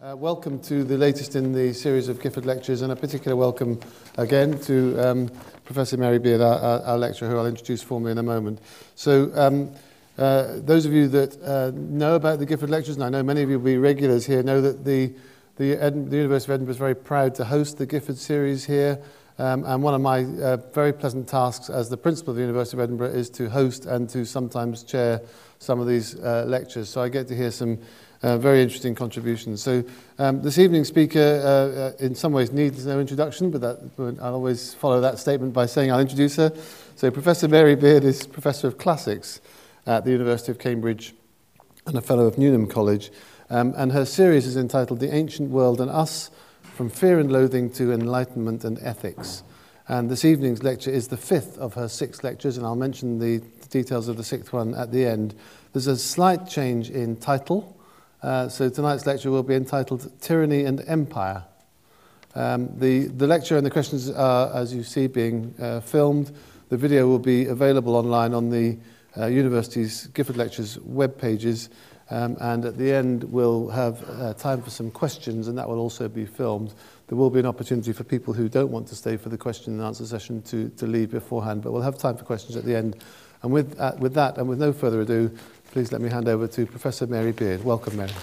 Welcome to the latest in the series of Gifford Lectures, and a particular welcome again to Professor Mary Beard, our lecturer, who I'll introduce formally in a moment. So those of you that know about the Gifford Lectures, and I know many of you will be regulars here, know that the University of Edinburgh is very proud to host the Gifford series here. And one of my very pleasant tasks as the principal of the University of Edinburgh is to host and to sometimes chair some of these lectures. So I get to hear some very interesting contributions. So this evening's speaker in some ways needs no introduction, but I'll always follow that statement by saying I'll introduce her. So Professor Mary Beard is Professor of Classics at the University of Cambridge and a Fellow of Newnham College. And her series is entitled The Ancient World and Us, From Fear and Loathing to Enlightenment and Ethics. And this evening's lecture is the fifth of her 6 lectures, and I'll mention the details of the 6th one at the end. There's a slight change in title. So tonight's lecture will be entitled Tyranny and Empire. The lecture and the questions are, as you see, being filmed. The video will be available online on the university's Gifford Lectures web pages. And at the end, we'll have time for some questions, and that will also be filmed. There will be an opportunity for people who don't want to stay for the question and answer session to leave beforehand, but we'll have time for questions at the end. And with that, and with no further ado, please let me hand over to Professor Mary Beard. Welcome, Mary.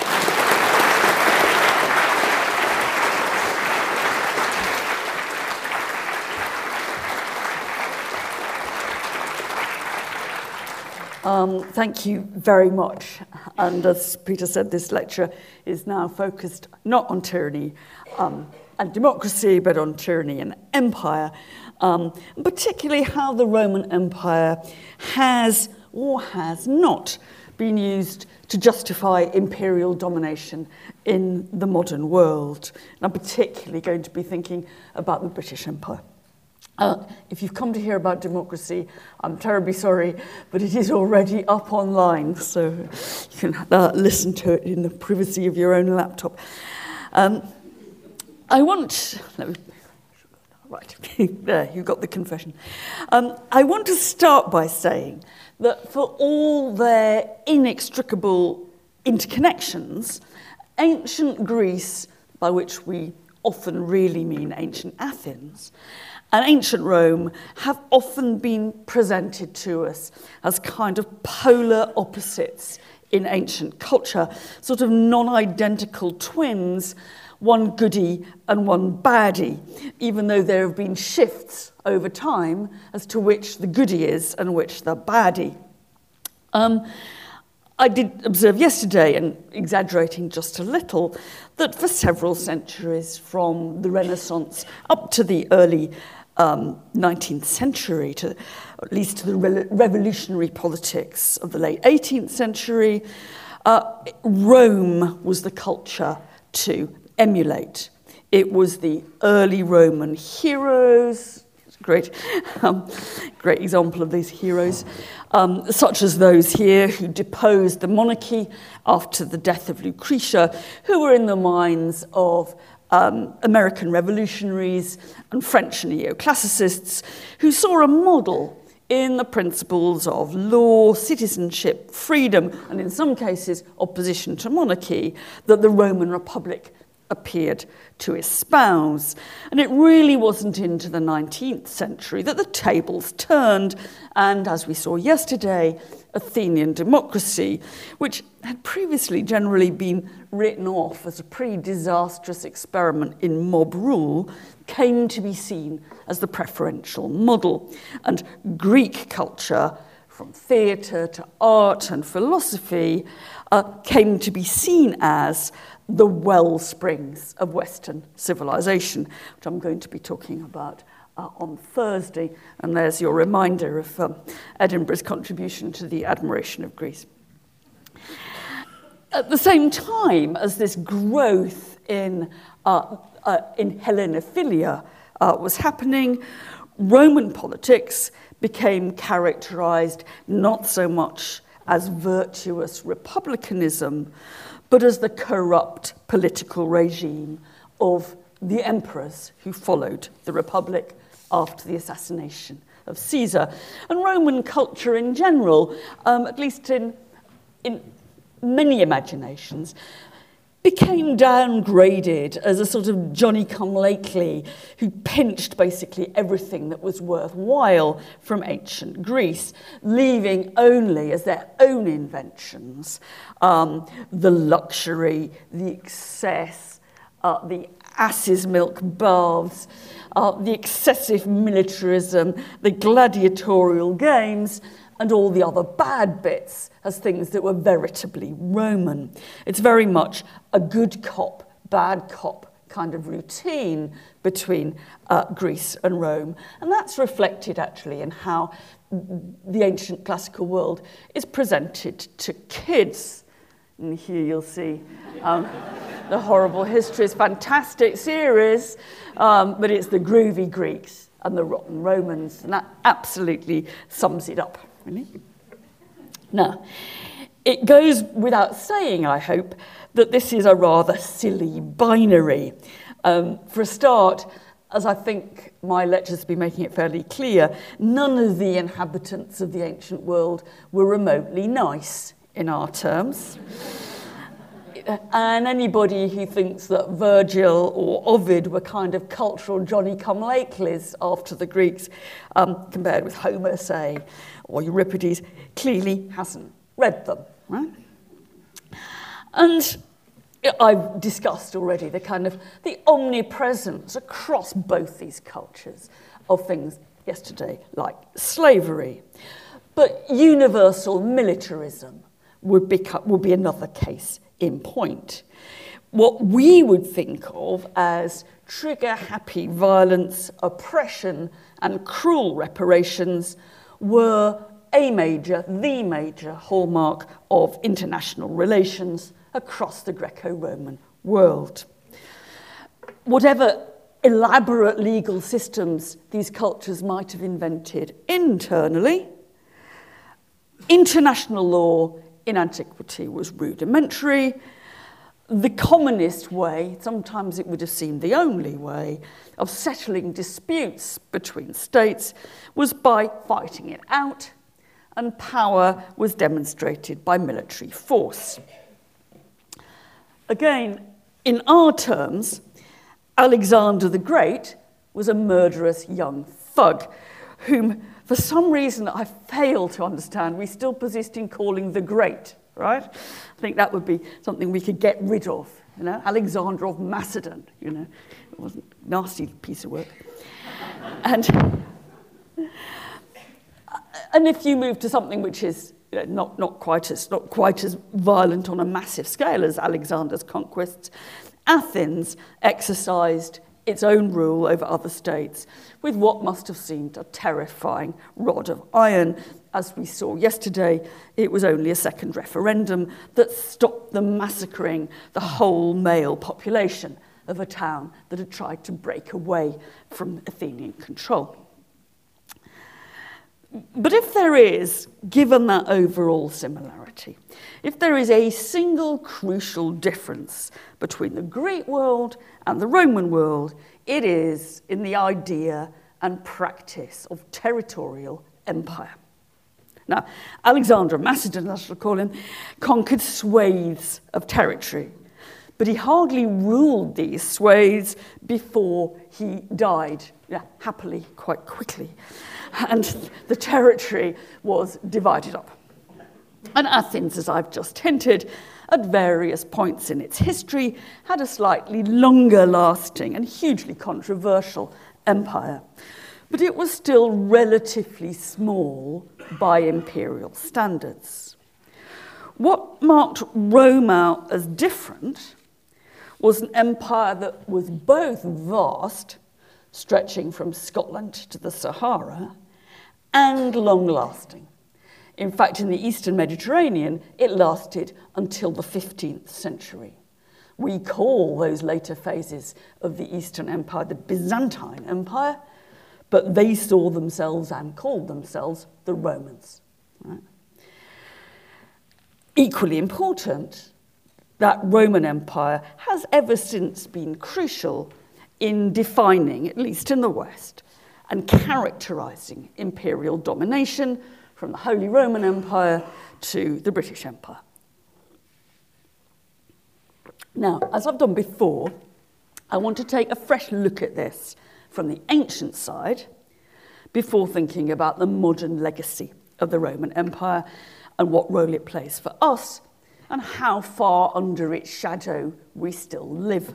Thank you very much. And as Peter said, this lecture is now focused not on tyranny and democracy, but on tyranny and empire, particularly how the Roman Empire has or has not been used to justify imperial domination in the modern world. And I'm particularly going to be thinking about the British Empire. If you've come to hear about democracy, I'm terribly sorry, but it is already up online, so you can listen to it in the privacy of your own laptop. Right, there, you've got the confession. I want to start by saying that for all their inextricable interconnections, ancient Greece, by which we often really mean ancient Athens, and ancient Rome have often been presented to us as kind of polar opposites in ancient culture, sort of non-identical twins, one goody and one baddie, even though there have been shifts over time as to which the goody is and which the baddie. I did observe yesterday, and exaggerating just a little, that for several centuries, from the Renaissance up to the early 19th century, to at least to the revolutionary politics of the late 18th century, Rome was the culture to emulate. It was the early Roman heroes, great example of these heroes, such as those here who deposed the monarchy after the death of Lucretia, who were in the minds of American revolutionaries and French neoclassicists who saw a model in the principles of law, citizenship, freedom, and in some cases opposition to monarchy that the Roman Republic appeared to espouse. And it really wasn't into the 19th century that the tables turned, and as we saw yesterday, Athenian democracy, which had previously generally been written off as a pretty disastrous experiment in mob rule, came to be seen as the preferential model. And Greek culture, from theatre to art and philosophy, came to be seen as the wellsprings of Western civilization, which I'm going to be talking about on Thursday. And there's your reminder of Edinburgh's contribution to the admiration of Greece. At the same time as this growth in Hellenophilia was happening, Roman politics became characterized not so much as virtuous republicanism, but as the corrupt political regime of the emperors who followed the Republic after the assassination of Caesar. And Roman culture in general, at least in many imaginations, became downgraded as a sort of Johnny-come-lately who pinched basically everything that was worthwhile from ancient Greece, leaving only as their own inventions the luxury, the excess, the ass's milk baths, the excessive militarism, the gladiatorial games, and all the other bad bits as things that were veritably Roman. It's very much a good cop, bad cop kind of routine between Greece and Rome. And that's reflected actually in how the ancient classical world is presented to kids. And here you'll see The Horrible Histories, fantastic series, but it's the groovy Greeks and the rotten Romans, and that absolutely sums it up. Really? Now, it goes without saying, I hope, that this is a rather silly binary. For a start, as I think my lectures have been making it fairly clear, none of the inhabitants of the ancient world were remotely nice in our terms. And anybody who thinks that Virgil or Ovid were kind of cultural Johnny-come-latelys after the Greeks, compared with Homer, say, or Euripides, clearly hasn't read them, right? And I've discussed already the omnipresence across both these cultures of things yesterday like slavery. But universal militarism would be another case in point. What we would think of as trigger-happy violence, oppression, and cruel reparations were the major hallmark of international relations across the Greco-Roman world. Whatever elaborate legal systems these cultures might have invented internally, international law in antiquity was rudimentary. The commonest way, sometimes it would have seemed the only way, of settling disputes between states was by fighting it out, and power was demonstrated by military force. Again, in our terms, Alexander the Great was a murderous young thug whom, for some reason I fail to understand, we still persist in calling the Great, right? I think that would be something we could get rid of, Alexander of Macedon, it wasn't a nasty piece of work. And if you move to something which is not quite as violent on a massive scale as Alexander's conquests, Athens exercised its own rule over other states with what must have seemed a terrifying rod of iron. As we saw yesterday, it was only a second referendum that stopped them massacring the whole male population of a town that had tried to break away from Athenian control. But if there is, given that overall similarity, if there is a single crucial difference between the Greek world and the Roman world, it is in the idea and practice of territorial empire. Now, Alexander of Macedon, as I shall call him, conquered swathes of territory, but he hardly ruled these swathes before he died, happily, quite quickly. And the territory was divided up. And Athens, as I've just hinted, at various points in its history, had a slightly longer lasting and hugely controversial empire. But it was still relatively small by imperial standards. What marked Rome out as different was an empire that was both vast, stretching from Scotland to the Sahara, and long-lasting. In fact, in the Eastern Mediterranean, it lasted until the 15th century. We call those later phases of the Eastern Empire the Byzantine Empire, but they saw themselves and called themselves the Romans. Right? Equally important, that Roman Empire has ever since been crucial in defining, at least in the West, and characterizing imperial domination from the Holy Roman Empire to the British Empire. Now, as I've done before, I want to take a fresh look at this from the ancient side before thinking about the modern legacy of the Roman Empire and what role it plays for us and how far under its shadow we still live.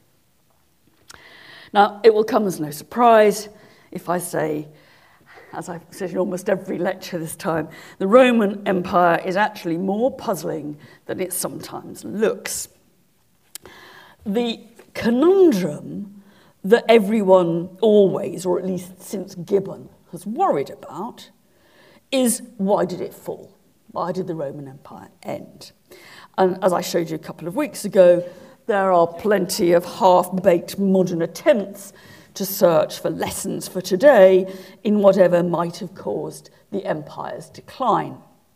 Now, it will come as no surprise if I say, as I've said in almost every lecture this time, the Roman Empire is actually more puzzling than it sometimes looks. The conundrum that everyone always, or at least since Gibbon, has worried about is, why did it fall? Why did the Roman Empire end? And as I showed you a couple of weeks ago, there are plenty of half-baked modern attempts to search for lessons for today in whatever might have caused the empire's decline.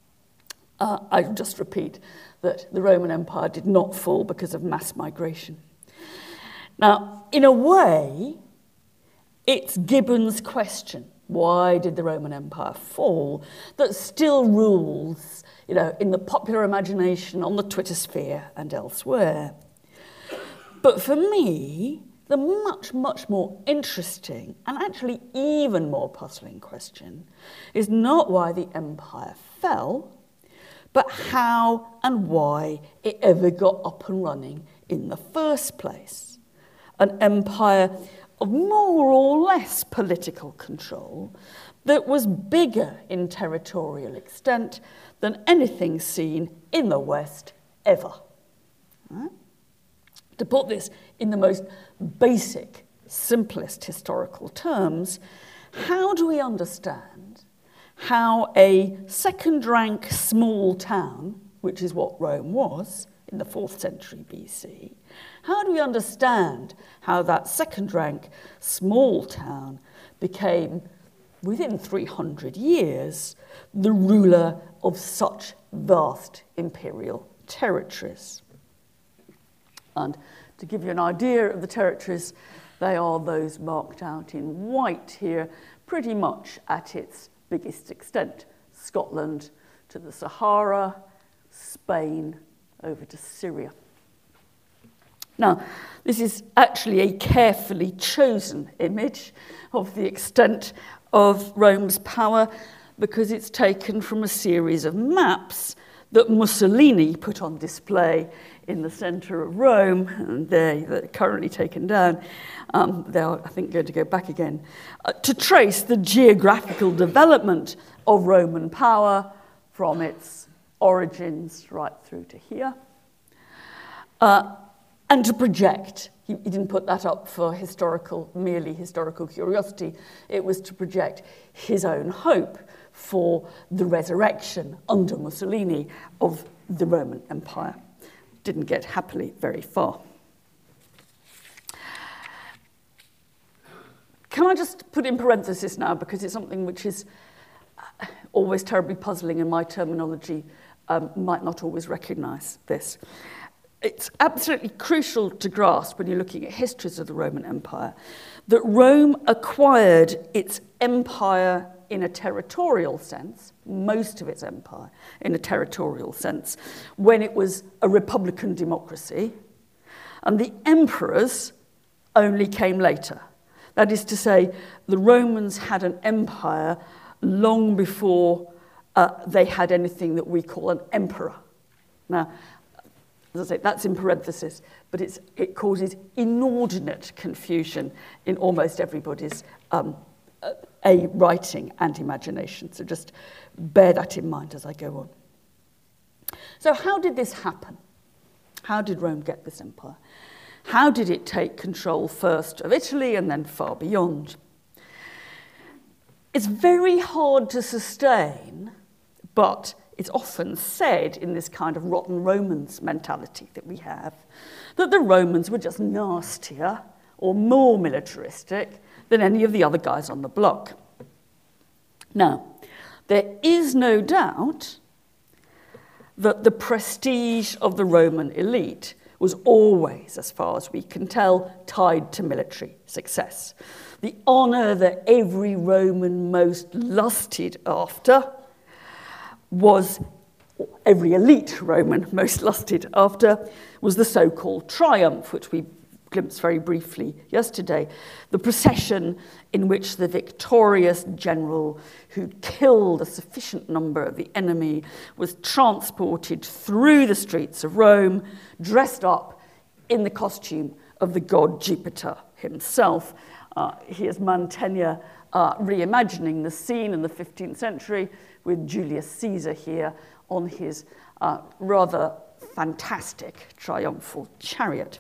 I'll just repeat that the Roman Empire did not fall because of mass migration. Now, in a way, it's Gibbon's question, why did the Roman Empire fall, that still rules, in the popular imagination, on the Twitter sphere and elsewhere. But for me, the much, much more interesting and actually even more puzzling question is not why the empire fell, but how and why it ever got up and running in the first place. An empire of more or less political control that was bigger in territorial extent than anything seen in the West ever. Right? To put this in the most basic, simplest historical terms, how do we understand how a second-rank small town, which is what Rome was in the 4th century BC, how do we understand how that second-rank small town became, within 300 years, the ruler of such vast imperial territories? And to give you an idea of the territories, they are those marked out in white here, pretty much at its biggest extent. Scotland to the Sahara, Spain over to Syria. Now, this is actually a carefully chosen image of the extent of Rome's power because it's taken from a series of maps that Mussolini put on display in the centre of Rome, and they're currently taken down. They're, I think, going to go back again, to trace the geographical development of Roman power from its origins right through to here. And to project, he didn't put that up for merely historical curiosity, it was to project his own hope for the resurrection under Mussolini of the Roman Empire. Didn't get happily very far. Can I just put in parenthesis now, because it's something which is always terribly puzzling and my terminology might not always recognise this. It's absolutely crucial to grasp when you're looking at histories of the Roman Empire that Rome acquired its empire in a territorial sense, most of its empire in a territorial sense, when it was a republican democracy, and the emperors only came later. That is to say, the Romans had an empire long before they had anything that we call an emperor. Now, as I say, that's in parenthesis, but it causes inordinate confusion in almost everybody's writing and imagination. So just bear that in mind as I go on. So how did this happen? How did Rome get this empire? How did it take control first of Italy and then far beyond? It's very hard to sustain, but it's often said in this kind of rotten Romans mentality that we have, that the Romans were just nastier or more militaristic than any of the other guys on the block. Now, there is no doubt that the prestige of the Roman elite was always, as far as we can tell, tied to military success. The honour that every Roman most lusted after was every elite Roman most lusted after, was the so-called triumph, which we glimpsed very briefly yesterday, the procession in which the victorious general who killed a sufficient number of the enemy was transported through the streets of Rome, dressed up in the costume of the god Jupiter himself. Here's Mantegna reimagining the scene in the 15th century with Julius Caesar here on his rather fantastic triumphal chariot.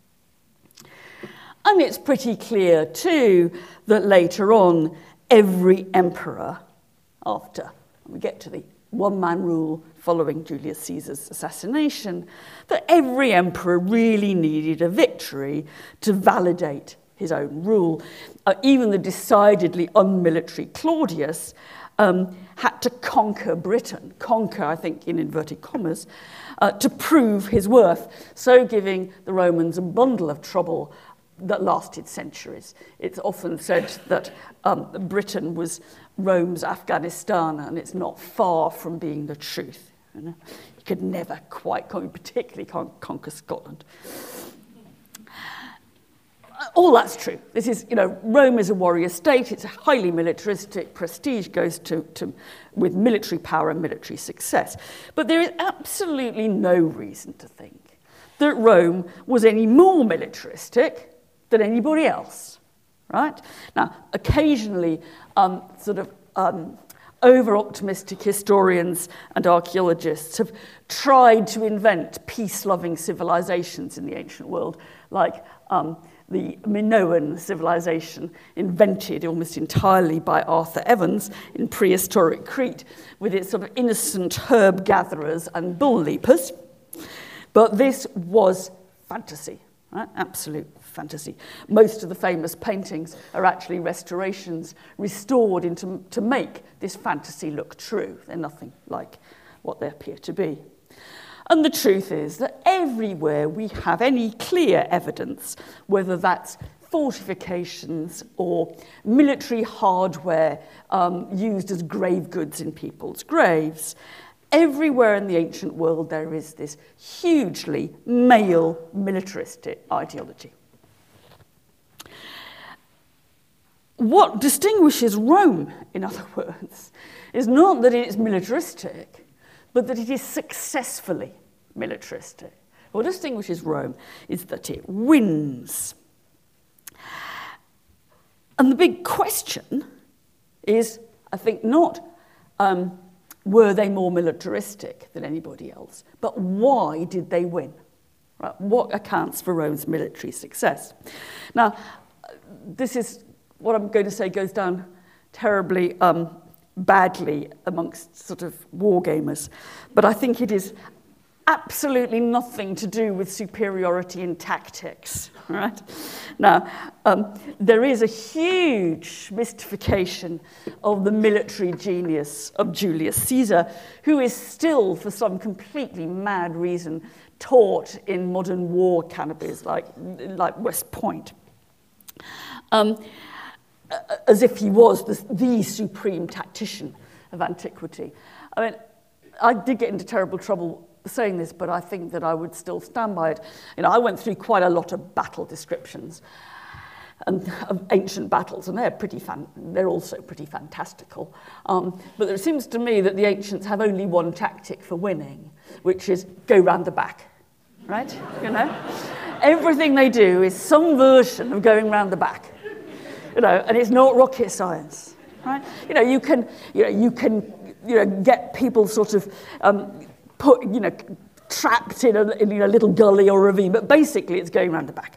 And it's pretty clear, too, that later on, every emperor, after we get to the one-man rule following Julius Caesar's assassination, that every emperor really needed a victory to validate his own rule. Even the decidedly unmilitary Claudius had to conquer Britain, I think in inverted commas, to prove his worth, so giving the Romans a bundle of trouble that lasted centuries. It's often said that Britain was Rome's Afghanistan, and it's not far from being the truth. You could never quite, particularly conquer Scotland. All that's true. This is, Rome is a warrior state. It's a highly militaristic. Prestige goes with military power and military success. But there is absolutely no reason to think that Rome was any more militaristic than anybody else, right? Now, occasionally, over-optimistic historians and archaeologists have tried to invent peace-loving civilizations in the ancient world, like the Minoan civilization, invented almost entirely by Arthur Evans in prehistoric Crete, with its sort of innocent herb gatherers and bull leapers. But this was fantasy, right? Absolute fantasy. Most of the famous paintings are actually restorations restored to make this fantasy look true. They're nothing like what they appear to be. And the truth is that everywhere we have any clear evidence, whether that's fortifications or military hardware used as grave goods in people's graves, everywhere in the ancient world there is this hugely male militaristic ideology. What distinguishes Rome, in other words, is not that it is militaristic, but that it is successfully militaristic. What distinguishes Rome is that it wins. And the big question is, I think, not were they more militaristic than anybody else, but why did they win? Right? What accounts for Rome's military success? Now, this is what I'm going to say goes down terribly badly amongst sort of wargamers, but I think it is absolutely nothing to do with superiority in tactics, right? Now, there is a huge mystification of the military genius of Julius Caesar, who is still, for some completely mad reason, taught in modern war canopies like West Point. As if he was the supreme tactician of antiquity. I mean, I did get into terrible trouble saying this, but I think that I would still stand by it. I went through quite a lot of battle descriptions of ancient battles, and they're also pretty fantastical. But it seems to me that the ancients have only one tactic for winning, which is go round the back, right? Everything they do is some version of going round the back. And it's not rocket science, right? You can get people sort of trapped in a little gully or ravine, but basically it's going around the back.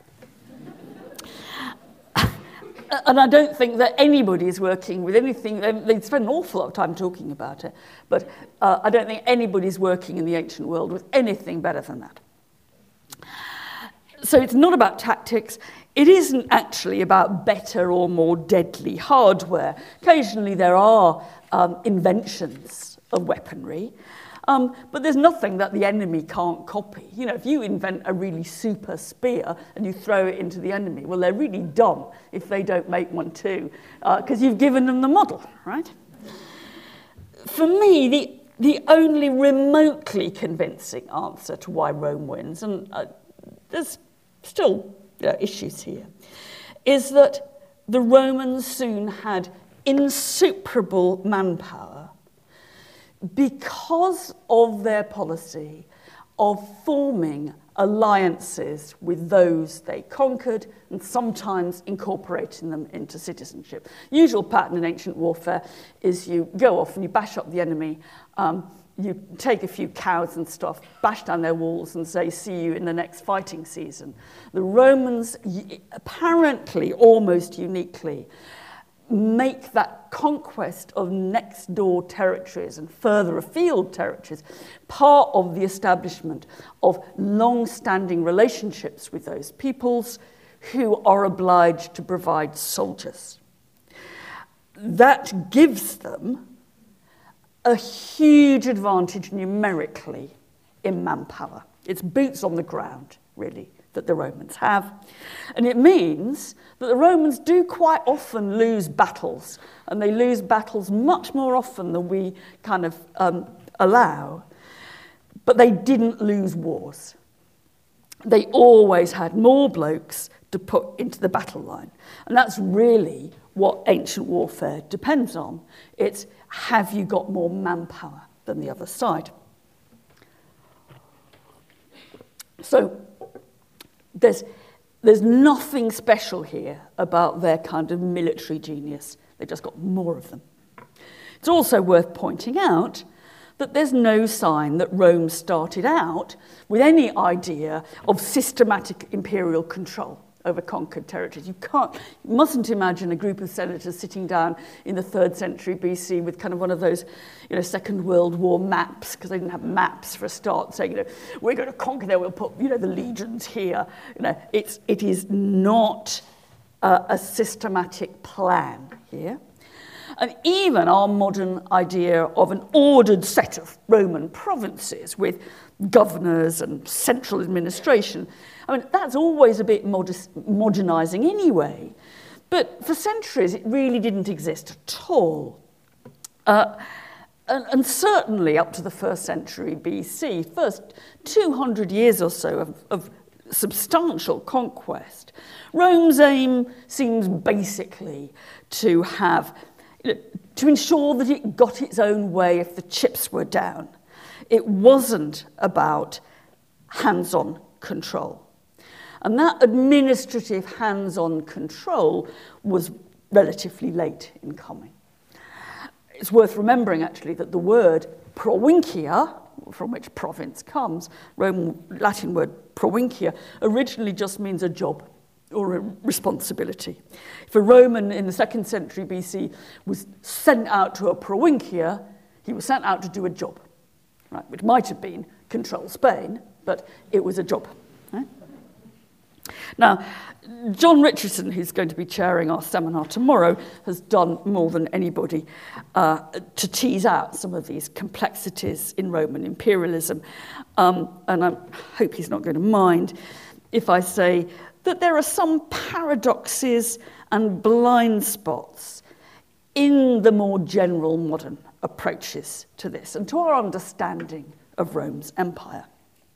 And I don't think that anybody is working with anything. They spend an awful lot of time talking about it, but I don't think anybody's working in the ancient world with anything better than that. So it's not about tactics. It isn't actually about better or more deadly hardware. Occasionally there are inventions of weaponry, but there's nothing that the enemy can't copy. If you invent a really super spear and you throw it into the enemy, well, they're really dumb if they don't make one too, because you've given them the model, right? For me, the the only remotely convincing answer to why Rome wins, and there's still issues here, is that the Romans soon had insuperable manpower because of their policy of forming alliances with those they conquered and sometimes incorporating them into citizenship. Usual pattern in ancient warfare is you go off and you bash up the enemy, you take a few cows and stuff, bash down their walls and say, see you in the next fighting season. The Romans, apparently almost uniquely, make that conquest of next door territories and further afield territories part of the establishment of long-standing relationships with those peoples who are obliged to provide soldiers. That gives them a huge advantage numerically in manpower. It's boots on the ground, really, that the Romans have. And it means that the Romans do quite often lose battles, and they lose battles much more often than we kind of allow. But they didn't lose wars. They always had more blokes to put into the battle line. And that's really what ancient warfare depends on. It's, have you got more manpower than the other side? So there's nothing special here about their kind of military genius. They just got more of them. It's also worth pointing out that there's no sign that Rome started out with any idea of systematic imperial control over conquered territories. You mustn't imagine a group of senators sitting down in the 3rd century BC with kind of one of those, Second World War maps, because they didn't have maps for a start, saying, we're going to conquer there, we'll put, the legions here. It is not a systematic plan here. And even our modern idea of an ordered set of Roman provinces with governors and central administration, that's always a bit modernizing anyway. But for centuries, it really didn't exist at all. And certainly up to the 1st century BC, first 200 years or so of substantial conquest, Rome's aim seems basically to ensure that it got its own way if the chips were down. It wasn't about hands-on control. And that administrative hands-on control was relatively late in coming. It's worth remembering, actually, that the word provincia, from which province comes, Latin word provincia, originally just means a job or a responsibility. If a Roman in the 2nd century BC was sent out to a provincia, he was sent out to do a job, right? Which might have been control Spain, but it was a job. Right? Now, John Richardson, who's going to be chairing our seminar tomorrow, has done more than anybody to tease out some of these complexities in Roman imperialism. And I hope he's not going to mind if I say that there are some paradoxes and blind spots in the more general modern approaches to this and to our understanding of Rome's empire.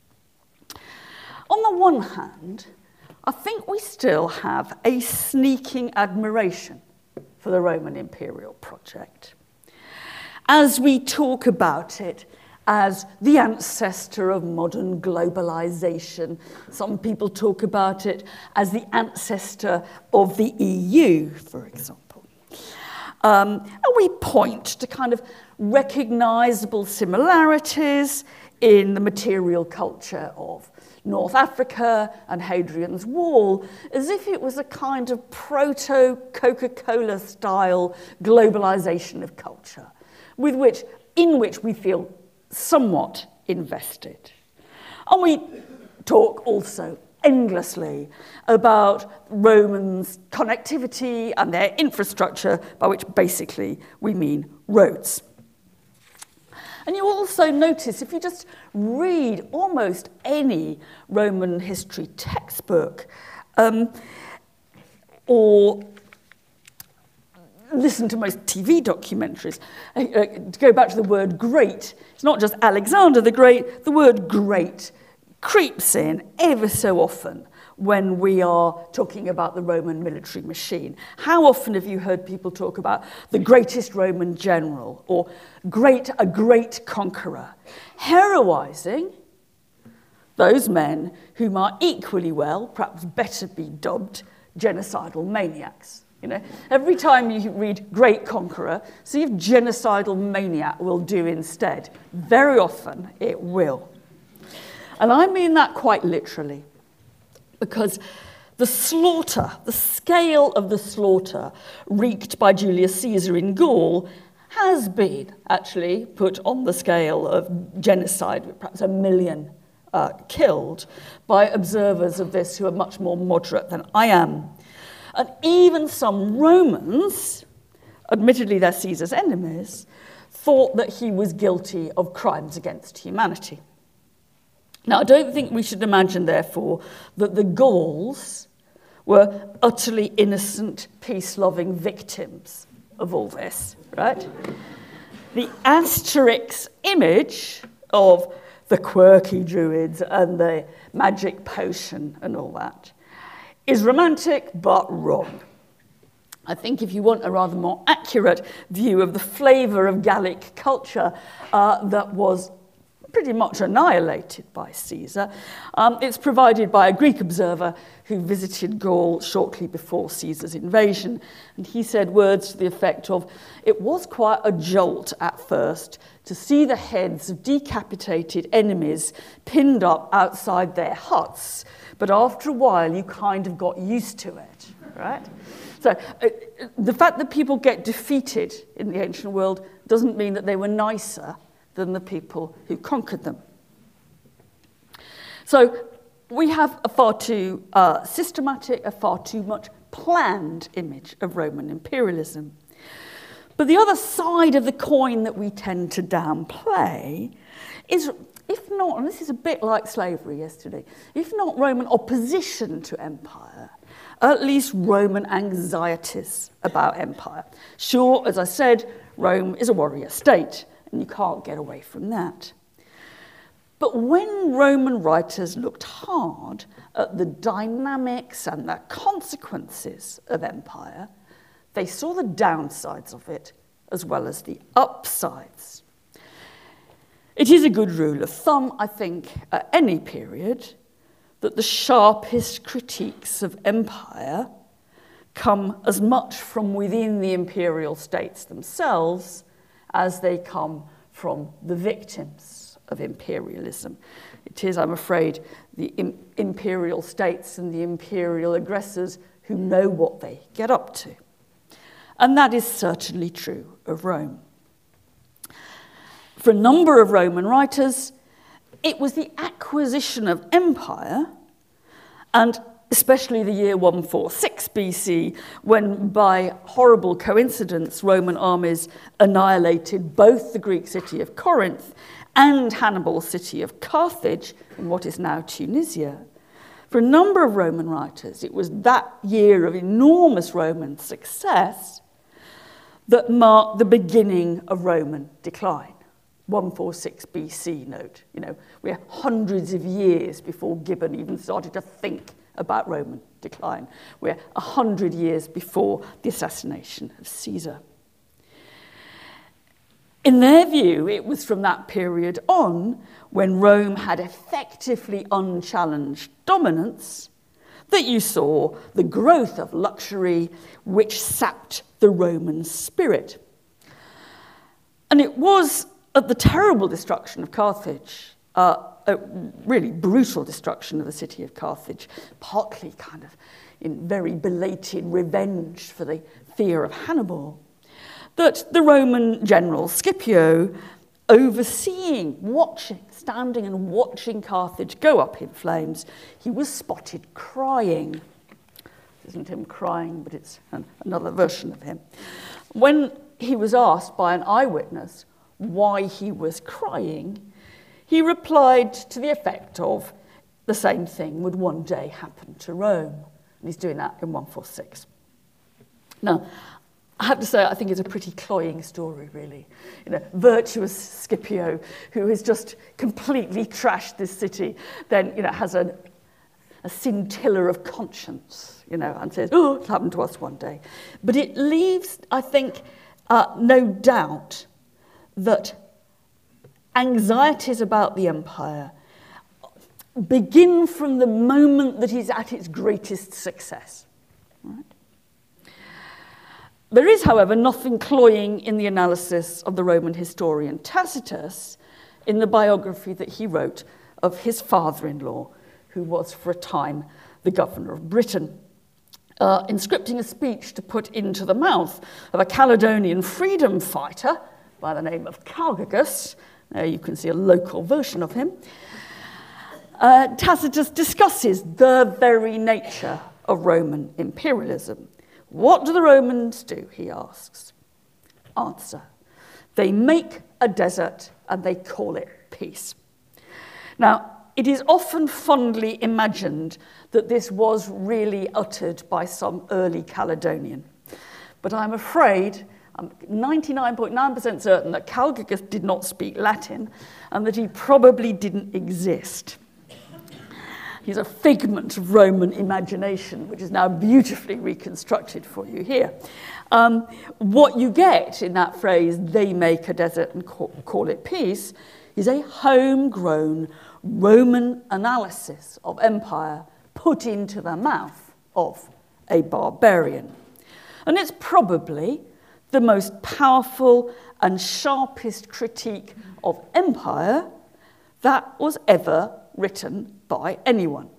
On the one hand, I think we still have a sneaking admiration for the Roman imperial project, as we talk about it as the ancestor of modern globalization. Some people talk about it as the ancestor of the EU, for example. And we point to kind of recognizable similarities in the material culture of North Africa and Hadrian's Wall, as if it was a kind of proto-Coca-Cola style globalization of culture, in which we feel somewhat invested. And we talk also endlessly about Romans' connectivity and their infrastructure, by which basically we mean roads. And you also notice, if you just read almost any Roman history textbook, or listen to most TV documentaries. To go back to the word great, it's not just Alexander the Great, the word great creeps in ever so often when we are talking about the Roman military machine. How often have you heard people talk about the greatest Roman general or a great conqueror, heroizing those men whom are equally well, perhaps better be dubbed, genocidal maniacs? You know, every time you read great conqueror, see if genocidal maniac will do instead. Very often it will. And I mean that quite literally, because the slaughter, the scale of the slaughter wreaked by Julius Caesar in Gaul has been actually put on the scale of genocide, with perhaps 1 million killed, by observers of this who are much more moderate than I am. And even some Romans, admittedly they're Caesar's enemies, thought that he was guilty of crimes against humanity. Now, I don't think we should imagine, therefore, that the Gauls were utterly innocent, peace-loving victims of all this, right? The Asterix image of the quirky druids and the magic potion and all that is romantic but wrong. I think if you want a rather more accurate view of the flavour of Gallic culture that was pretty much annihilated by Caesar, it's provided by a Greek observer who visited Gaul shortly before Caesar's invasion, and he said words to the effect of, "It was quite a jolt at first to see the heads of decapitated enemies pinned up outside their huts, but after a while you kind of got used to it," right? So the fact that people get defeated in the ancient world doesn't mean that they were nicer than the people who conquered them. So we have a far too systematic, a far too much planned image of Roman imperialism. But the other side of the coin that we tend to downplay is, if not, and this is a bit like slavery yesterday, if not Roman opposition to empire, at least Roman anxieties about empire. Sure, as I said, Rome is a warrior state, and you can't get away from that. But when Roman writers looked hard at the dynamics and the consequences of empire, they saw the downsides of it as well as the upsides. It is a good rule of thumb, I think, at any period, that the sharpest critiques of empire come as much from within the imperial states themselves as they come from the victims of imperialism. It is, I'm afraid, the imperial states and the imperial aggressors who know what they get up to. And that is certainly true of Rome. For a number of Roman writers, it was the acquisition of empire, and especially the year 146 BC, when by horrible coincidence Roman armies annihilated both the Greek city of Corinth and Hannibal's city of Carthage in what is now Tunisia. For a number of Roman writers, it was that year of enormous Roman success that marked the beginning of Roman decline. 146 BC, note. You know, we're hundreds of years before Gibbon even started to think about Roman decline. We're 100 years before the assassination of Caesar. In their view, it was from that period on, when Rome had effectively unchallenged dominance, that you saw the growth of luxury which sapped the Roman spirit. And it was at the terrible destruction of Carthage, a really brutal destruction of the city of Carthage, partly kind of in very belated revenge for the fear of Hannibal, that the Roman general Scipio, overseeing, standing and watching Carthage go up in flames, he was spotted crying. It isn't him crying, but it's another version of him. When he was asked by an eyewitness why he was crying, he replied to the effect of, the same thing would one day happen to Rome. And he's doing that in 146. Now, I have to say, I think it's a pretty cloying story, really. You know, virtuous Scipio, who has just completely trashed this city, then, you know, has a scintilla of conscience, you know, and says, oh, it happened to us one day. But it leaves, I think, no doubt that anxieties about the empire begin from the moment that he's at its greatest success. Right? There is, however, nothing cloying in the analysis of the Roman historian Tacitus in the biography that he wrote of his father-in-law, who was for a time the governor of Britain. In scripting a speech to put into the mouth of a Caledonian freedom fighter by the name of Calgagus, there you can see a local version of him, Tacitus discusses the very nature of Roman imperialism. What do the Romans do, he asks. Answer, they make a desert and they call it peace. Now, it is often fondly imagined that this was really uttered by some early Caledonian. But I'm afraid, I'm 99.9% certain that Calgagus did not speak Latin and that he probably didn't exist. He's a figment of Roman imagination, which is now beautifully reconstructed for you here. What you get in that phrase, they make a desert and call it peace, is a homegrown Roman analysis of empire put into the mouth of a barbarian. And it's probably the most powerful and sharpest critique of empire that was ever written by anyone.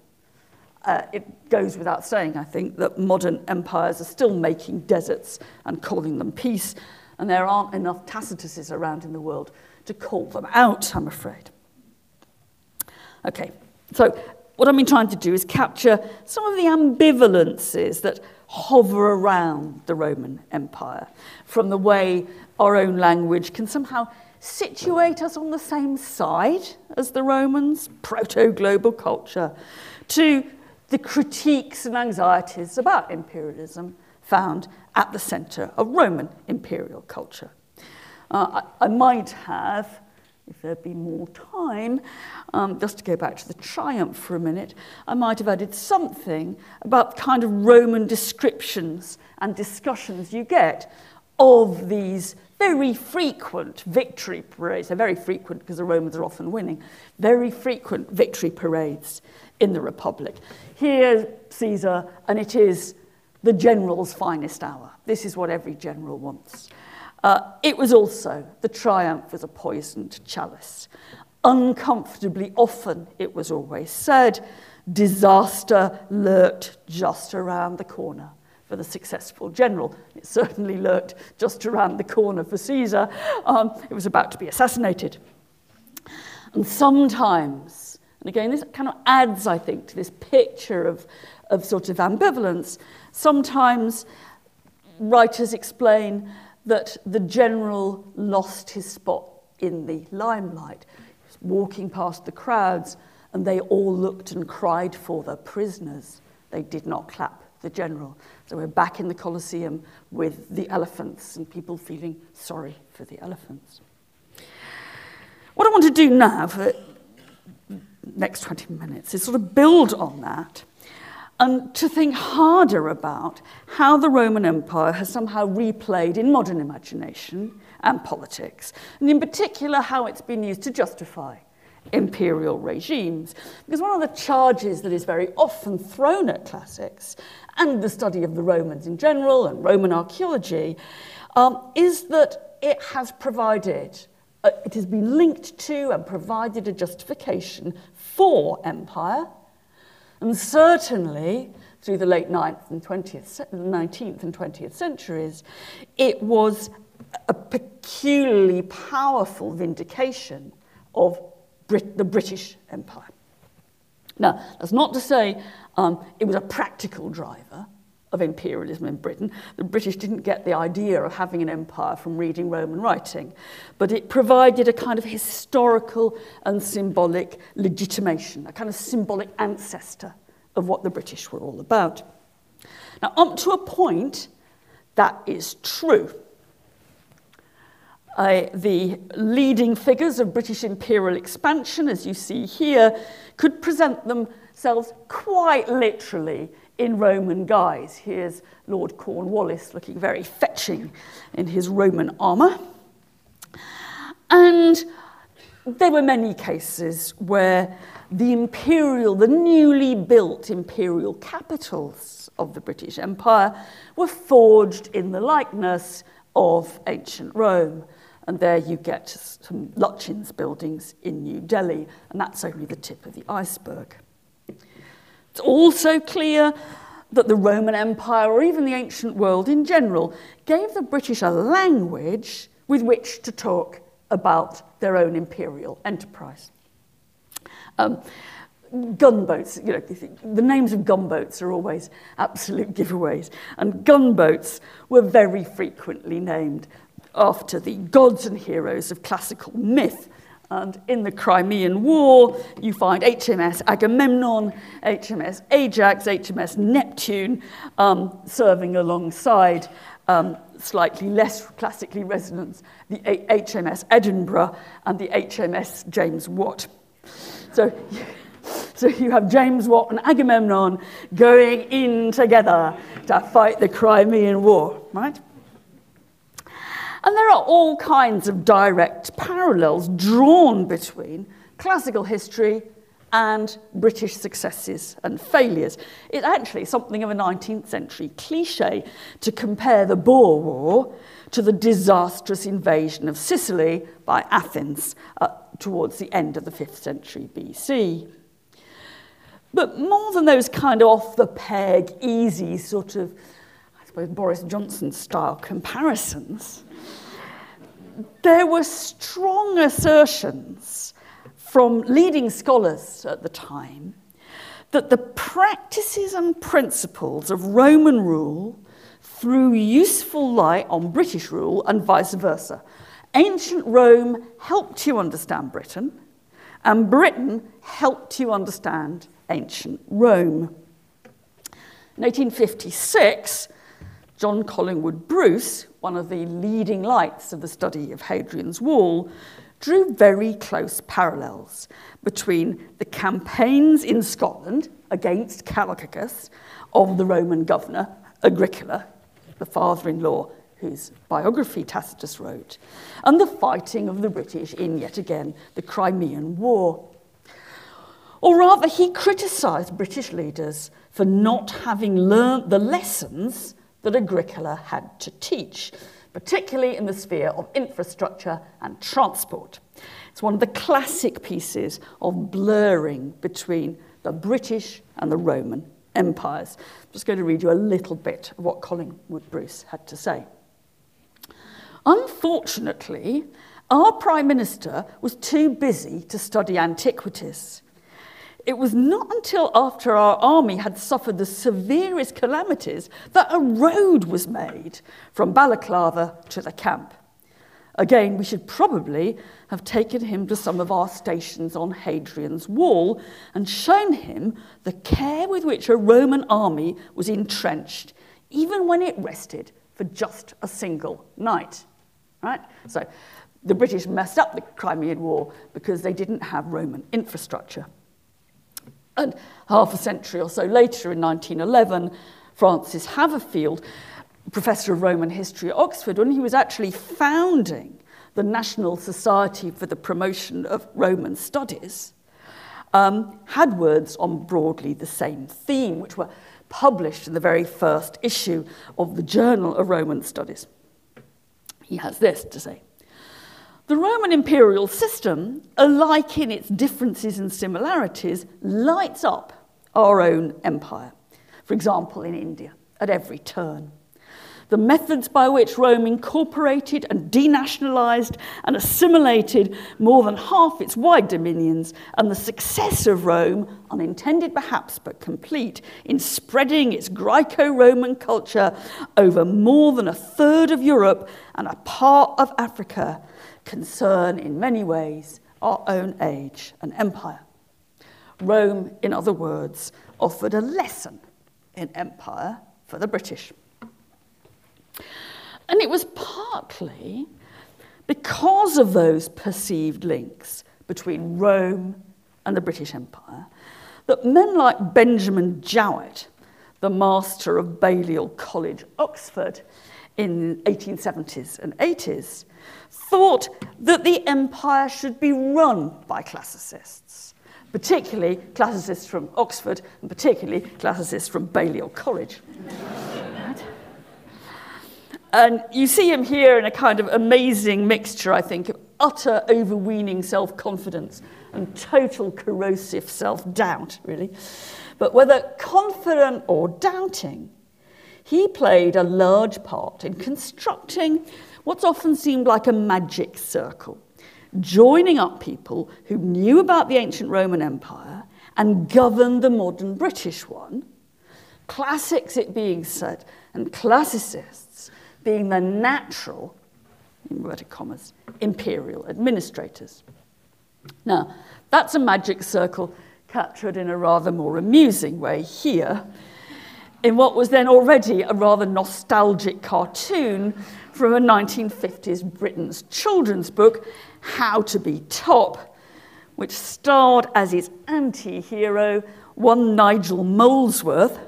It goes without saying, I think, that modern empires are still making deserts and calling them peace, and there aren't enough Tacituses around in the world to call them out, I'm afraid. Okay, so what I've been trying to do is capture some of the ambivalences that hover around the Roman Empire, from the way our own language can somehow situate us on the same side as the Romans, proto-global culture, to the critiques and anxieties about imperialism found at the centre of Roman imperial culture. I might have, if there'd be more time, just to go back to the triumph for a minute, I might have added something about the kind of Roman descriptions and discussions you get of these very frequent victory parades. They're very frequent because the Romans are often winning. Very frequent victory parades in the Republic. Here's Caesar, and it is the general's finest hour. This is what every general wants. It was also, the triumph was a poisoned chalice. Uncomfortably often, it was always said, disaster lurked just around the corner for the successful general. It certainly lurked just around the corner for Caesar. It was about to be assassinated. And sometimes, and again, this kind of adds, I think, to this picture of sort of ambivalence, sometimes writers explain that the general lost his spot in the limelight. He was walking past the crowds, and they all looked and cried for the prisoners. They did not clap the general. So we're back in the Colosseum with the elephants and people feeling sorry for the elephants. What I want to do now for the next 20 minutes is sort of build on that and to think harder about how the Roman Empire has somehow replayed in modern imagination and politics, and in particular how it's been used to justify imperial regimes. Because one of the charges that is very often thrown at classics and the study of the Romans in general and Roman archaeology is that it has provided, it has been linked to and provided a justification for empire. And certainly, through the late 19th and 20th centuries, it was a peculiarly powerful vindication of the British Empire. Now, that's not to say it was a practical driver of imperialism in Britain. The British didn't get the idea of having an empire from reading Roman writing, but it provided a kind of historical and symbolic legitimation, a kind of symbolic ancestor of what the British were all about. Now, up to a point, that is true. The leading figures of British imperial expansion, as you see here, could present themselves quite literally in Roman guise. Here's Lord Cornwallis looking very fetching in his Roman armour. And there were many cases where the newly built imperial capitals of the British Empire were forged in the likeness of ancient Rome. And there you get some Lutyens buildings in New Delhi, and that's only the tip of the iceberg. It's also clear that the Roman Empire, or even the ancient world in general, gave the British a language with which to talk about their own imperial enterprise. Gunboats, the names of gunboats are always absolute giveaways, and gunboats were very frequently named after the gods and heroes of classical myth. And in the Crimean War, you find HMS Agamemnon, HMS Ajax, HMS Neptune serving alongside slightly less classically resonant, the HMS Edinburgh and the HMS James Watt. So you have James Watt and Agamemnon going in together to fight the Crimean War, right? And there are all kinds of direct parallels drawn between classical history and British successes and failures. It's actually something of a 19th century cliche to compare the Boer War to the disastrous invasion of Sicily by Athens towards the end of the 5th century BC. But more than those kind of off-the-peg, easy sort of, I suppose, Boris Johnson style comparisons, there were strong assertions from leading scholars at the time that the practices and principles of Roman rule threw useful light on British rule and vice versa. Ancient Rome helped you understand Britain, and Britain helped you understand ancient Rome. In 1856, John Collingwood Bruce, one of the leading lights of the study of Hadrian's Wall, drew very close parallels between the campaigns in Scotland against Callicus of the Roman governor Agricola, the father-in-law whose biography Tacitus wrote, and the fighting of the British in, yet again, the Crimean War. Or rather, he criticised British leaders for not having learnt the lessons that Agricola had to teach, particularly in the sphere of infrastructure and transport. It's one of the classic pieces of blurring between the British and the Roman empires. I'm just going to read you a little bit of what Collingwood Bruce had to say. Unfortunately, our Prime Minister was too busy to study antiquities. It was not until after our army had suffered the severest calamities that a road was made from Balaclava to the camp. Again, we should probably have taken him to some of our stations on Hadrian's Wall and shown him the care with which a Roman army was entrenched, even when it rested for just a single night. Right? So the British messed up the Crimean War because they didn't have Roman infrastructure. And half a century or so later, in 1911, Francis Haverfield, professor of Roman history at Oxford, when he was actually founding the National Society for the Promotion of Roman Studies, had words on broadly the same theme, which were published in the very first issue of the Journal of Roman Studies. He has this to say: the Roman imperial system, alike in its differences and similarities, lights up our own empire. For example, in India, at every turn. The methods by which Rome incorporated and denationalized and assimilated more than half its wide dominions, and the success of Rome, unintended perhaps but complete, in spreading its Greco-Roman culture over more than a third of Europe and a part of Africa, concern in many ways our own age and empire. Rome, in other words, offered a lesson in empire for the British. And it was partly because of those perceived links between Rome and the British Empire that men like Benjamin Jowett, the master of Balliol College, Oxford, in 1870s and 80s, thought that the empire should be run by classicists, particularly classicists from Oxford and particularly classicists from Balliol College. Right? And you see him here in a kind of amazing mixture, I think, of utter overweening self-confidence and total corrosive self-doubt, really. But whether confident or doubting, he played a large part in constructing what's often seemed like a magic circle, joining up people who knew about the ancient Roman Empire and governed the modern British one, classics it being said, and classicists being the natural, in inverted commas, imperial administrators. Now, that's a magic circle captured in a rather more amusing way here, in what was then already a rather nostalgic cartoon from a 1950s Britain's children's book, How to Be Top, which starred as its anti-hero one Nigel Molesworth,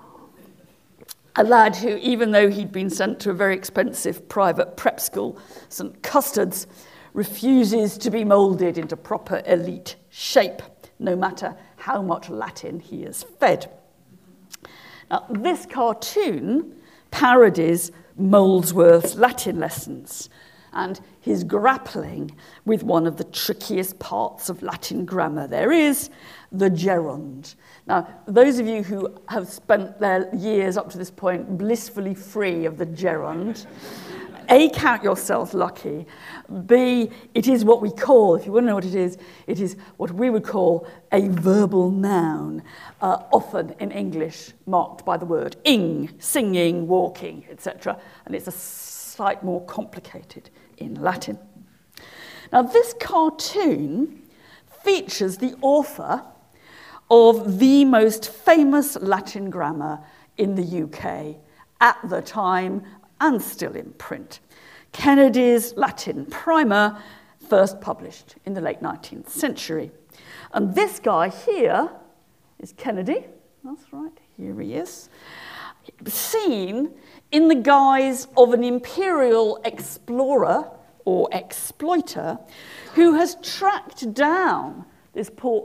a lad who, even though he'd been sent to a very expensive private prep school, St Custard's, refuses to be moulded into proper elite shape, no matter how much Latin he is fed. Now, this cartoon parodies Molesworth's Latin lessons and his grappling with one of the trickiest parts of Latin grammar there is, the gerund. Now, those of you who have spent their years up to this point blissfully free of the gerund, A, count yourself lucky. B, it is what we call, if you want to know what it is what we would call a verbal noun, often in English marked by the word ing, singing, walking, etc. And it's a slight more complicated in Latin. Now, this cartoon features the author of the most famous Latin grammar in the UK at the time and still in print, Kennedy's Latin Primer, first published in the late 19th century. And this guy here is Kennedy. That's right, here he is. Seen in the guise of an imperial explorer or exploiter who has tracked down this poor,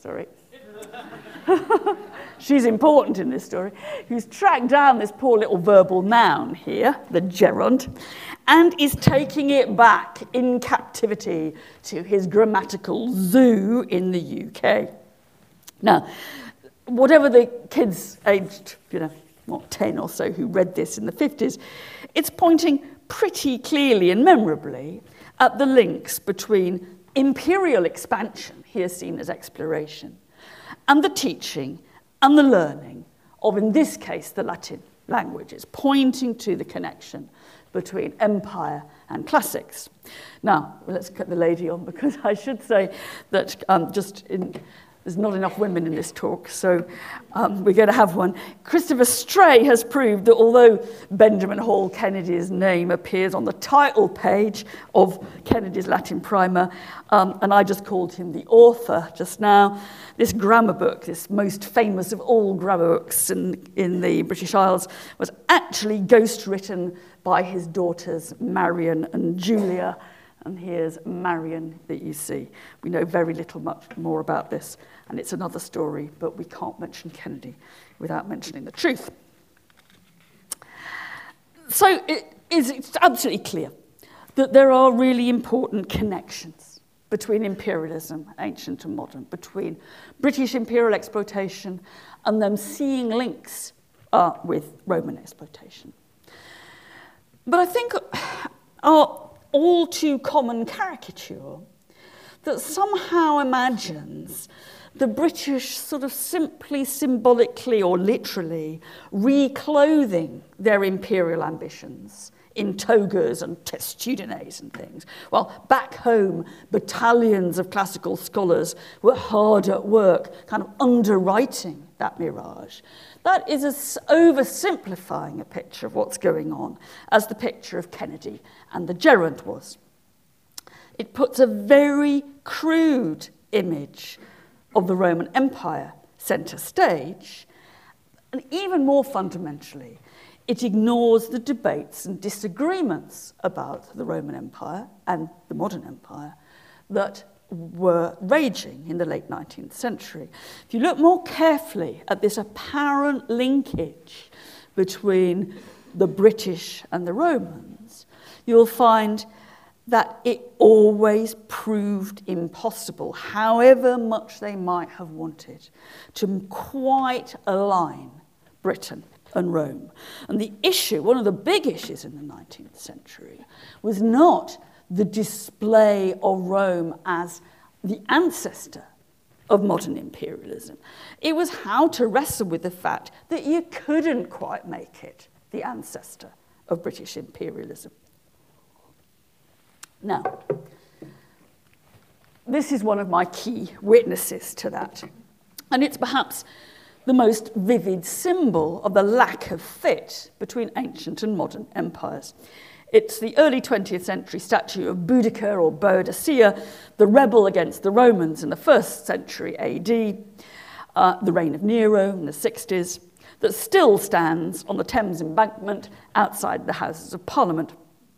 she's important in this story, who's tracked down this poor little verbal noun here, the gerund, and is taking it back in captivity to his grammatical zoo in the UK. Now, whatever the kids aged, 10 or so who read this in the 50s, it's pointing pretty clearly and memorably at the links between imperial expansion, here seen as exploration, and the teaching and the learning of, in this case, the Latin languages, pointing to the connection between empire and classics. Now, let's get the lady on, because I should say that there's not enough women in this talk, so we're going to have one. Christopher Stray has proved that although Benjamin Hall Kennedy's name appears on the title page of Kennedy's Latin Primer, and I just called him the author just now, this grammar book, this most famous of all grammar books in the British Isles, was actually ghostwritten by his daughters Marion and Julia. And here's Marion that you see. We know very little much more about this, and it's another story, but we can't mention Kennedy without mentioning the truth. So it's absolutely clear that there are really important connections between imperialism, ancient and modern, between British imperial exploitation and them seeing links with Roman exploitation. But I think our all too common caricature that somehow imagines the British sort of simply symbolically or literally reclothing their imperial ambitions in togas and testudines and things. Well, back home, battalions of classical scholars were hard at work, kind of underwriting that mirage. That is as oversimplifying a picture of what's going on as the picture of Kennedy and the gerund was. It puts a very crude image of the Roman Empire centre stage, and even more fundamentally, it ignores the debates and disagreements about the Roman Empire and the modern empire that were raging in the late 19th century. If you look more carefully at this apparent linkage between the British and the Romans, you'll find that it always proved impossible, however much they might have wanted, to quite align Britain and Rome. And the issue, one of the big issues in the 19th century, was not the display of Rome as the ancestor of modern imperialism. It was how to wrestle with the fact that you couldn't quite make it the ancestor of British imperialism. Now, this is one of my key witnesses to that, and it's perhaps the most vivid symbol of the lack of fit between ancient and modern empires. It's the early 20th century statue of Boudicca or Boadicea, the rebel against the Romans in the 1st century AD, the reign of Nero in the 60s, that still stands on the Thames embankment outside the Houses of Parliament.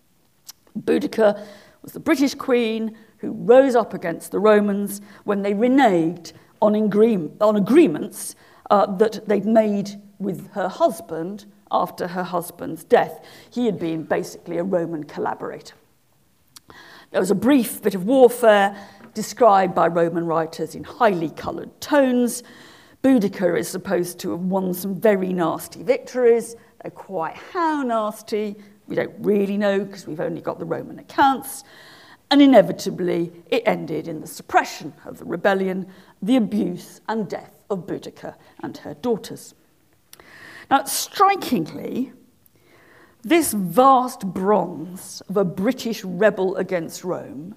Boudica was the British queen who rose up against the Romans when they reneged on agreements that they'd made with her husband after her husband's death. He had been basically a Roman collaborator. There was a brief bit of warfare described by Roman writers in highly coloured tones. Boudica is supposed to have won some very nasty victories. They're quite how nasty, we don't really know because we've only got the Roman accounts. And inevitably, it ended in the suppression of the rebellion, the abuse and death of Boudica and her daughters. Now, strikingly, this vast bronze of a British rebel against Rome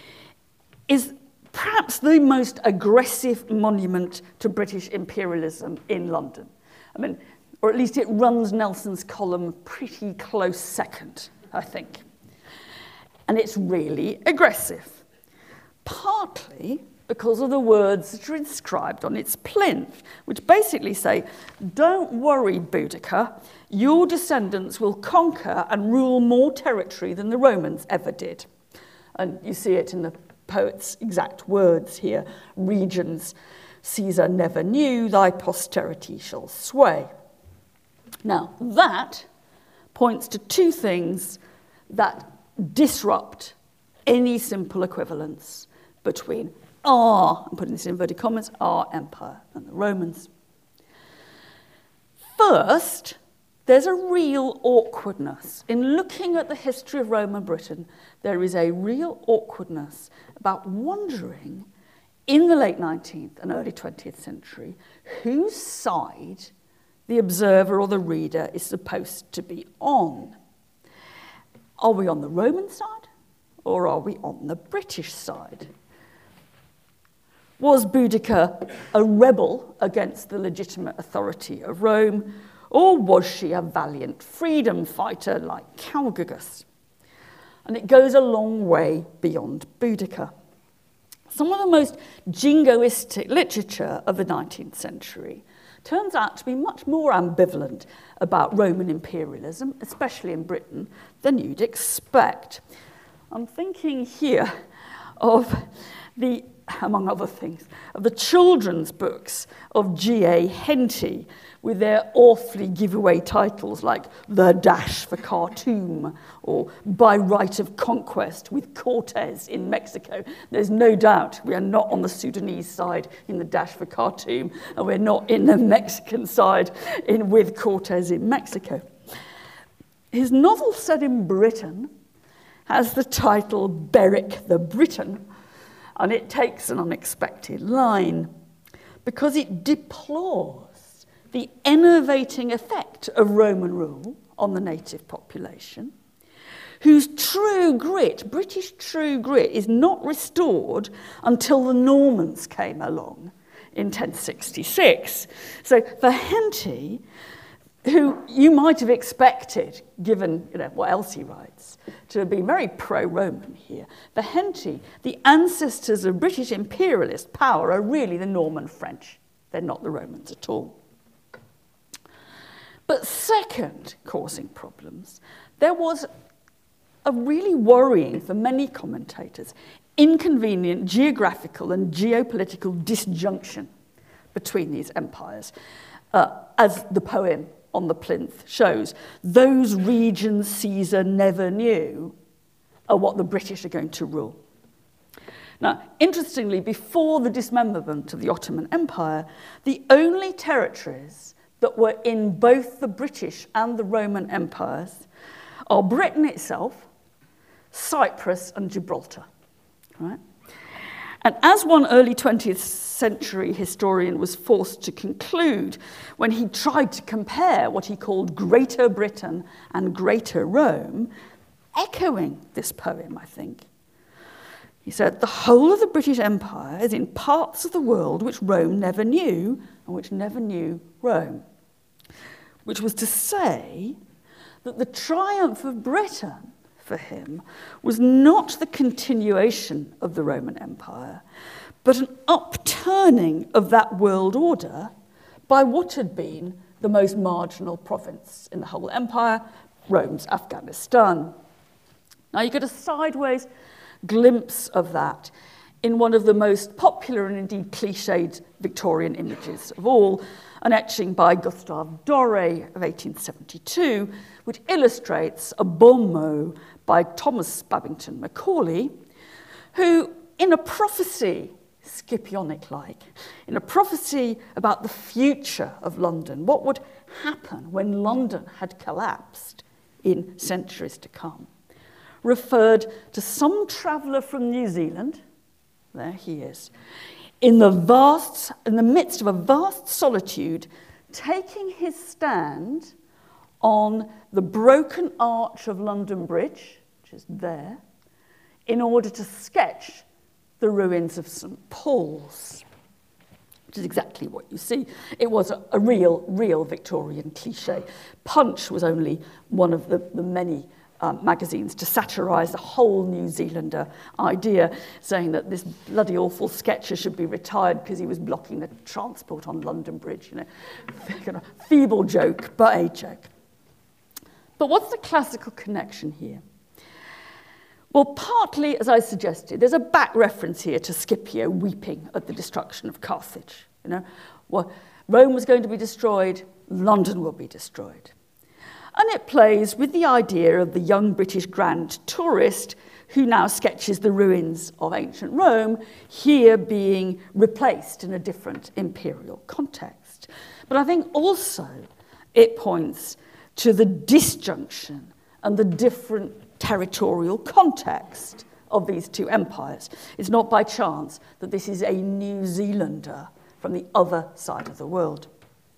is perhaps the most aggressive monument to British imperialism in London. I mean, or at least it runs Nelson's column pretty close second, I think. And it's really aggressive, partly because of the words that are inscribed on its plinth, which basically say, don't worry, Boudica, your descendants will conquer and rule more territory than the Romans ever did. And you see it in the poet's exact words here, regions Caesar never knew, thy posterity shall sway. Now, that points to two things that disrupt any simple equivalence between I'm putting this in inverted commas, our empire and the Romans. First, there's a real awkwardness. In looking at the history of Rome and Britain, there is a real awkwardness about wondering, in the late 19th and early 20th century, whose side the observer or the reader is supposed to be on. Are we on the Roman side, or are we on the British side? Was Boudica a rebel against the legitimate authority of Rome, or was she a valiant freedom fighter like Calgagus? And it goes a long way beyond Boudica. Some of the most jingoistic literature of the 19th century turns out to be much more ambivalent about Roman imperialism, especially in Britain, than you'd expect. I'm thinking here of the, among other things, of the children's books of G.A. Henty, with their awfully giveaway titles like The Dash for Khartoum or By Right of Conquest with Cortez in Mexico. There's no doubt we are not on the Sudanese side in The Dash for Khartoum, and we're not in the Mexican side with Cortez in Mexico. His novel set in Britain has the title Beric the Briton, and it takes an unexpected line because it deplores the enervating effect of Roman rule on the native population. whose true grit, British true grit, is not restored until the Normans came along in 1066. So for Henty, who you might have expected, given what else he writes, to be very pro-Roman here, for Henty, the ancestors of British imperialist power are really the Norman French. They're not the Romans at all. But second, causing problems, there was a really worrying, for many commentators, inconvenient geographical and geopolitical disjunction between these empires. As the poem on the plinth shows, those regions Caesar never knew are what the British are going to rule. Now, interestingly, before the dismemberment of the Ottoman Empire, the only territories that were in both the British and the Roman empires are Britain itself, Cyprus and Gibraltar, right? And as one early 20th century historian was forced to conclude when he tried to compare what he called Greater Britain and Greater Rome, echoing this poem, I think, he said, the whole of the British Empire is in parts of the world which Rome never knew and which never knew Rome, which was to say that the triumph of Britain for him was not the continuation of the Roman Empire, but an upturning of that world order by what had been the most marginal province in the whole empire, Rome's Afghanistan. Now you get a sideways glimpse of that in one of the most popular and indeed cliched Victorian images of all, an etching by Gustave Doré of 1872, which illustrates a bon mot by Thomas Babington Macaulay, who, in a prophecy, Scipionic-like, in a prophecy about the future of London, what would happen when London had collapsed in centuries to come, referred to some traveller from New Zealand, there he is, in the midst of a vast solitude, taking his stand on the broken arch of London Bridge, which is there, in order to sketch the ruins of St. Paul's, which is exactly what you see. It was a real Victorian cliché. Punch was only one of the many magazines to satirise the whole New Zealander idea, saying that this bloody awful sketcher should be retired because he was blocking the transport on London Bridge. Kind of feeble joke, but a joke. But what's the classical connection here? Well, partly, as I suggested, there's a back reference here to Scipio weeping at the destruction of Carthage. Well, Rome was going to be destroyed, London will be destroyed. And it plays with the idea of the young British grand tourist who now sketches the ruins of ancient Rome, here being replaced in a different imperial context. But I think also it points to the disjunction and the different territorial context of these two empires. It's not by chance that this is a New Zealander from the other side of the world.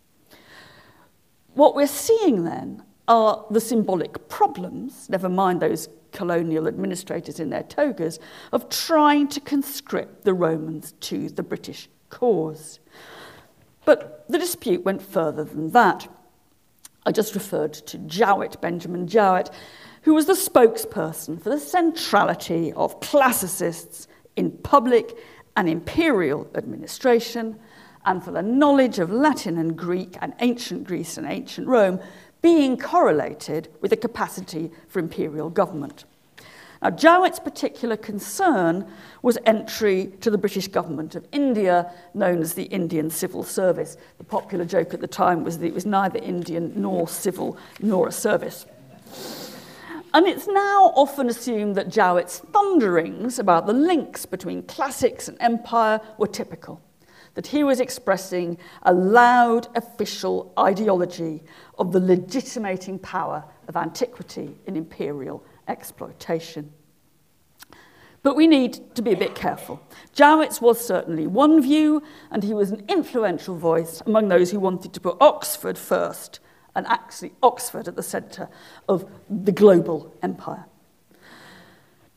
What we're seeing then are the symbolic problems, never mind those colonial administrators in their togas, of trying to conscript the Romans to the British cause. But the dispute went further than that. I just referred to Jowett, Benjamin Jowett, who was the spokesperson for the centrality of classicists in public and imperial administration, and for the knowledge of Latin and Greek and ancient Greece and ancient Rome being correlated with a capacity for imperial government. Now, Jowett's particular concern was entry to the British government of India, known as the Indian Civil Service. The popular joke at the time was that it was neither Indian nor civil nor a service. And it's now often assumed that Jowett's thunderings about the links between classics and empire were typical, that he was expressing a loud official ideology of the legitimating power of antiquity in imperial exploitation. But we need to be a bit careful. Jowett's was certainly one view, and he was an influential voice among those who wanted to put Oxford first, and actually Oxford at the centre of the global empire.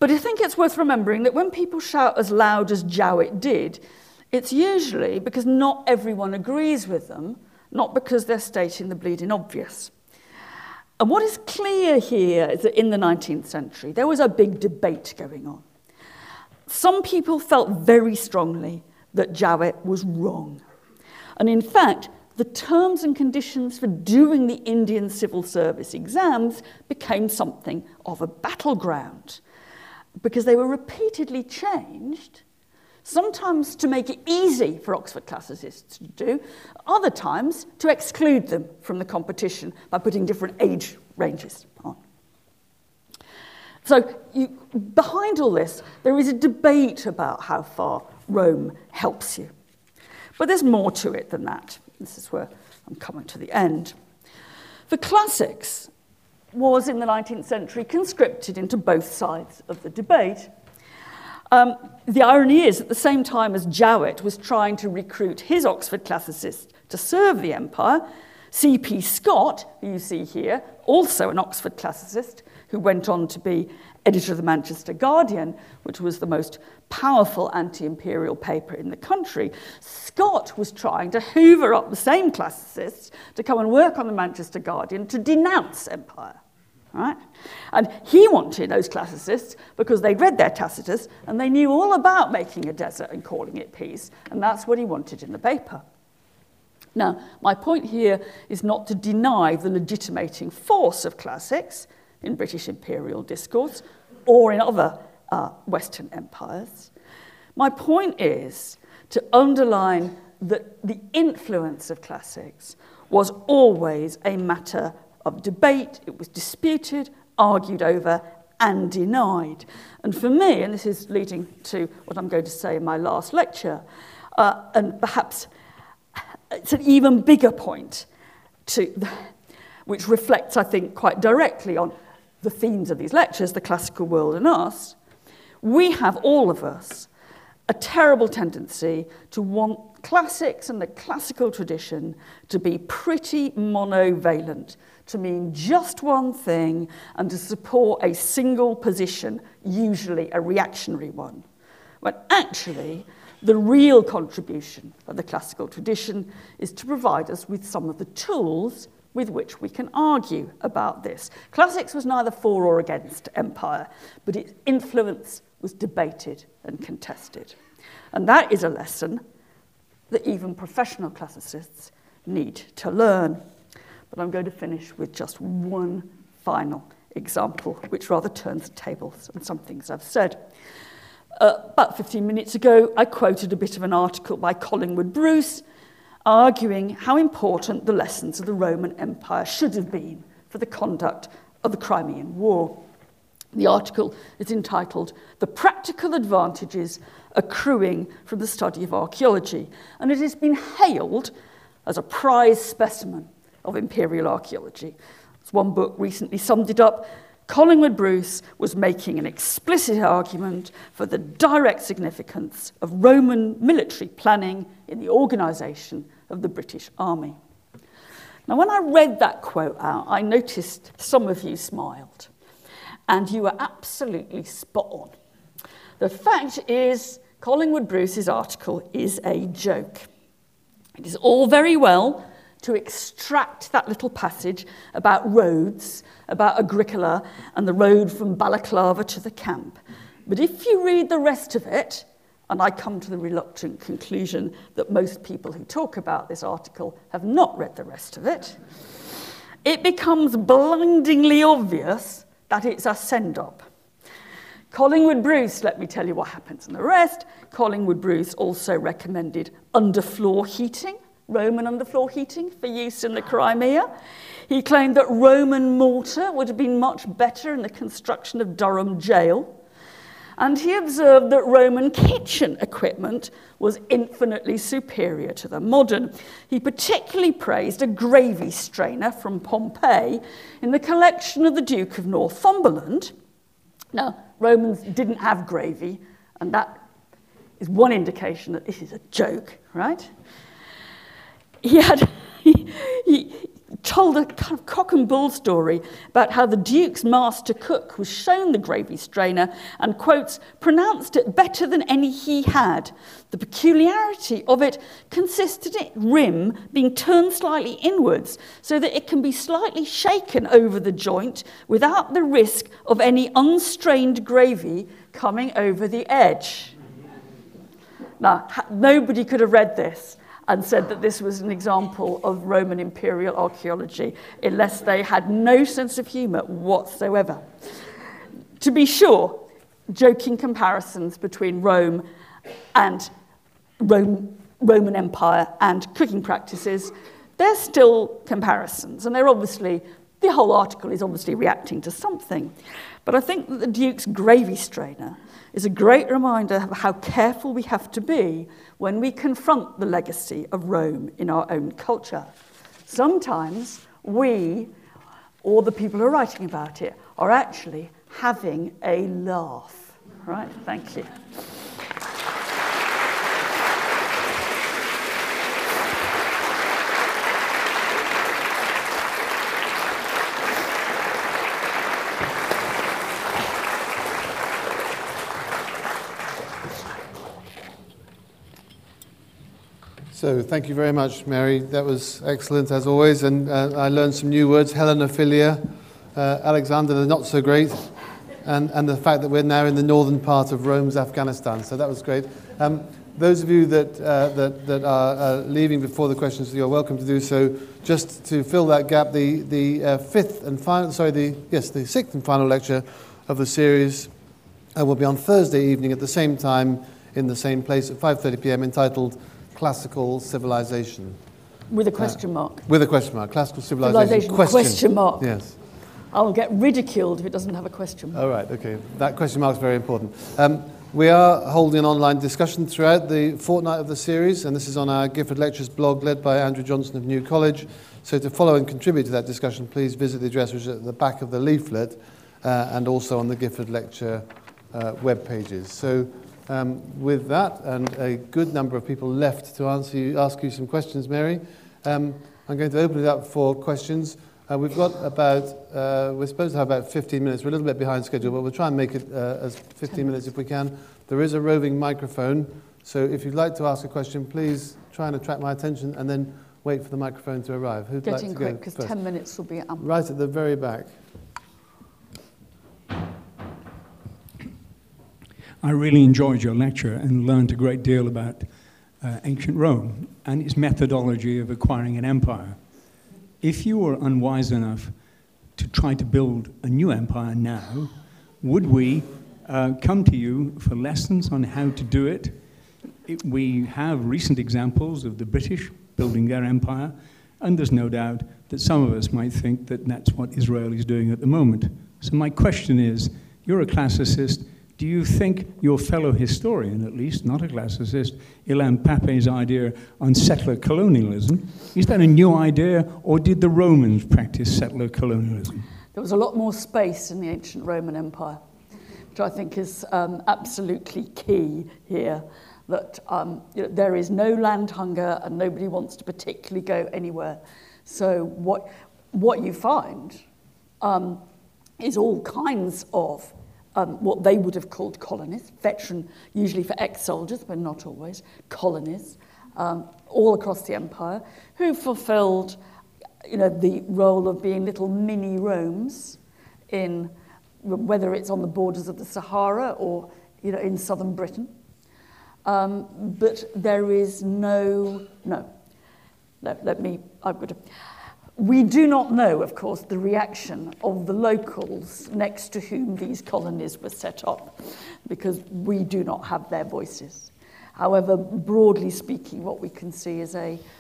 But I think it's worth remembering that when people shout as loud as Jowett did, it's usually because not everyone agrees with them, not because they're stating the bleeding obvious. And what is clear here is that in the 19th century, there was a big debate going on. Some people felt very strongly that Jowett was wrong. And in fact, the terms and conditions for doing the Indian civil service exams became something of a battleground because they were repeatedly changed, sometimes to make it easy for Oxford classicists to do, other times to exclude them from the competition by putting different age ranges on. So behind all this, there is a debate about how far Rome helps you. But there's more to it than that. This is where I'm coming to the end. The classics was, in the 19th century, conscripted into both sides of the debate. The irony is, at the same time as Jowett was trying to recruit his Oxford classicists to serve the empire, C.P. Scott, who you see here, also an Oxford classicist, who went on to be editor of the Manchester Guardian, which was the most powerful anti-imperial paper in the country. Scott was trying to hoover up the same classicists to come and work on the Manchester Guardian to denounce empire. Right? And he wanted those classicists because they'd read their Tacitus and they knew all about making a desert and calling it peace, and that's what he wanted in the paper. Now, my point here is not to deny the legitimating force of classics in British imperial discourse or in other Western empires. My point is to underline that the influence of classics was always a matter of debate. It was disputed, argued over, and denied. And for me, and this is leading to what I'm going to say in my last lecture, and perhaps it's an even bigger point, which reflects, I think, quite directly on the themes of these lectures, the classical world and us. We have, all of us, a terrible tendency to want classics and the classical tradition to be pretty monovalent, to mean just one thing and to support a single position, usually a reactionary one, when actually the real contribution of the classical tradition is to provide us with some of the tools with which we can argue about this. Classics was neither for or against empire, but its influence was debated and contested. And that is a lesson that even professional classicists need to learn. But I'm going to finish with just one final example, which rather turns the tables on some things I've said. About 15 minutes ago, I quoted a bit of an article by Collingwood Bruce, arguing how important the lessons of the Roman Empire should have been for the conduct of the Crimean War. The article is entitled "The Practical Advantages Accruing from the Study of Archaeology," and it has been hailed as a prize specimen of imperial archaeology. As one book recently summed it up, Collingwood Bruce was making an explicit argument for the direct significance of Roman military planning in the organisation of the British Army. Now, when I read that quote out, I noticed some of you smiled, and you were absolutely spot on. The fact is, Collingwood Bruce's article is a joke. It is all very well to extract that little passage about roads, about Agricola and the road from Balaclava to the camp. But if you read the rest of it, and I come to the reluctant conclusion that most people who talk about this article have not read the rest of it, it becomes blindingly obvious that it's a send-up. Collingwood Bruce, let me tell you what happens in the rest. Collingwood Bruce also recommended underfloor heating, Roman underfloor heating for use in the Crimea. He claimed that Roman mortar would have been much better in the construction of Durham Jail. And he observed that Roman kitchen equipment was infinitely superior to the modern. He particularly praised a gravy strainer from Pompeii in the collection of the Duke of Northumberland. Now, Romans didn't have gravy, and that is one indication that this is a joke, right? He told a kind of cock and bull story about how the Duke's master cook was shown the gravy strainer and, quotes, pronounced it better than any he had. The peculiarity of it consisted in its rim being turned slightly inwards so that it can be slightly shaken over the joint without the risk of any unstrained gravy coming over the edge. Now, nobody could have read this and said that this was an example of Roman imperial archaeology unless they had no sense of humour whatsoever. To be sure, joking comparisons between Rome and Roman Empire and cooking practices, they're still comparisons, and they're obviously, the whole article is obviously reacting to something. But I think that the Duke's gravy strainer is a great reminder of how careful we have to be when we confront the legacy of Rome in our own culture. Sometimes we, or the people who are writing about it, are actually having a laugh. Right? Thank you. So thank you very much, Mary. That was excellent, as always. And I learned some new words, Hellenophilia, Alexander the not so great, and the fact that we're now in the northern part of Rome's Afghanistan. So that was great. Those of you that are leaving before the questions, you're welcome to do so. Just to fill that gap, the sixth and final lecture of the series will be on Thursday evening at the same time in the same place at 5:30 p.m. entitled Classical Civilization. With a question mark. With a question mark. Classical Civilization. Question mark. Yes. I'll get ridiculed if it doesn't have a question mark. All right, okay. That question mark is very important. We are holding an online discussion throughout the fortnight of the series, and this is on our Gifford Lectures blog led by Andrew Johnson of New College. So to follow and contribute to that discussion, please visit the address which is at the back of the leaflet and also on the Gifford Lecture web pages. So with that, and a good number of people left to ask you some questions, Mary, I'm going to open it up for questions. We've got about, we're supposed to have about 15 minutes. We're a little bit behind schedule, but we'll try and make it as 15 minutes if we can. There is a roving microphone, so if you'd like to ask a question, please try and attract my attention and then wait for the microphone to arrive. Who'd like to go quick, because first? 10 minutes will be ample. Right at the very back. I really enjoyed your lecture and learned a great deal about ancient Rome and its methodology of acquiring an empire. If you were unwise enough to try to build a new empire now, would we come to you for lessons on how to do it? We have recent examples of the British building their empire, and there's no doubt that some of us might think that that's what Israel is doing at the moment. So my question is, you're a classicist. Do you think your fellow historian, at least, not a classicist, Ilan Pappé's idea on settler colonialism, is that a new idea, or did the Romans practice settler colonialism? There was a lot more space in the ancient Roman Empire, which I think is absolutely key here, that there is no land hunger and nobody wants to particularly go anywhere. So what you find is all kinds of what they would have called colonies, veteran, usually for ex-soldiers, but not always, colonies, all across the empire, who fulfilled, the role of being little mini Romes in, whether it's on the borders of the Sahara or, in southern Britain. But there is we do not know, of course, the reaction of the locals next to whom these colonies were set up, because we do not have their voices. However, broadly speaking, what we can see is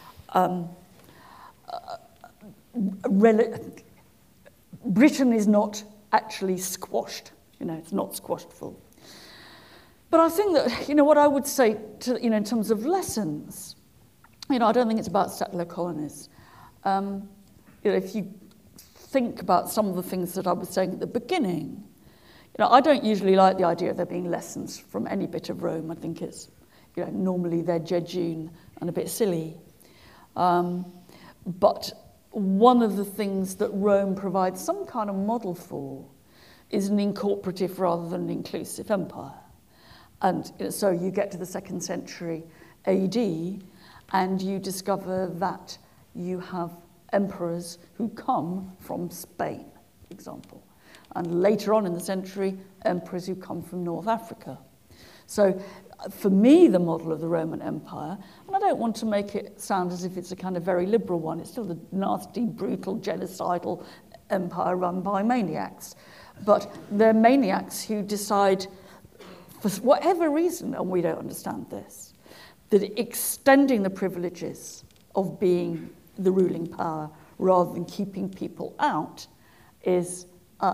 Britain is not actually squashed. It's not squashed full. But I think that, what I would say, in terms of lessons, I don't think it's about settler colonies. If you think about some of the things that I was saying at the beginning, I don't usually like the idea of there being lessons from any bit of Rome. I think it's, normally they're jejune and a bit silly. But one of the things that Rome provides some kind of model for is an incorporative rather than an inclusive empire. And so you get to the 2nd century AD and you discover that you have emperors who come from Spain, for example. And later on in the century, emperors who come from North Africa. So for me, the model of the Roman Empire, and I don't want to make it sound as if it's a kind of very liberal one, it's still a nasty, brutal, genocidal empire run by maniacs. But they're maniacs who decide, for whatever reason, and we don't understand this, that extending the privileges of being the ruling power rather than keeping people out is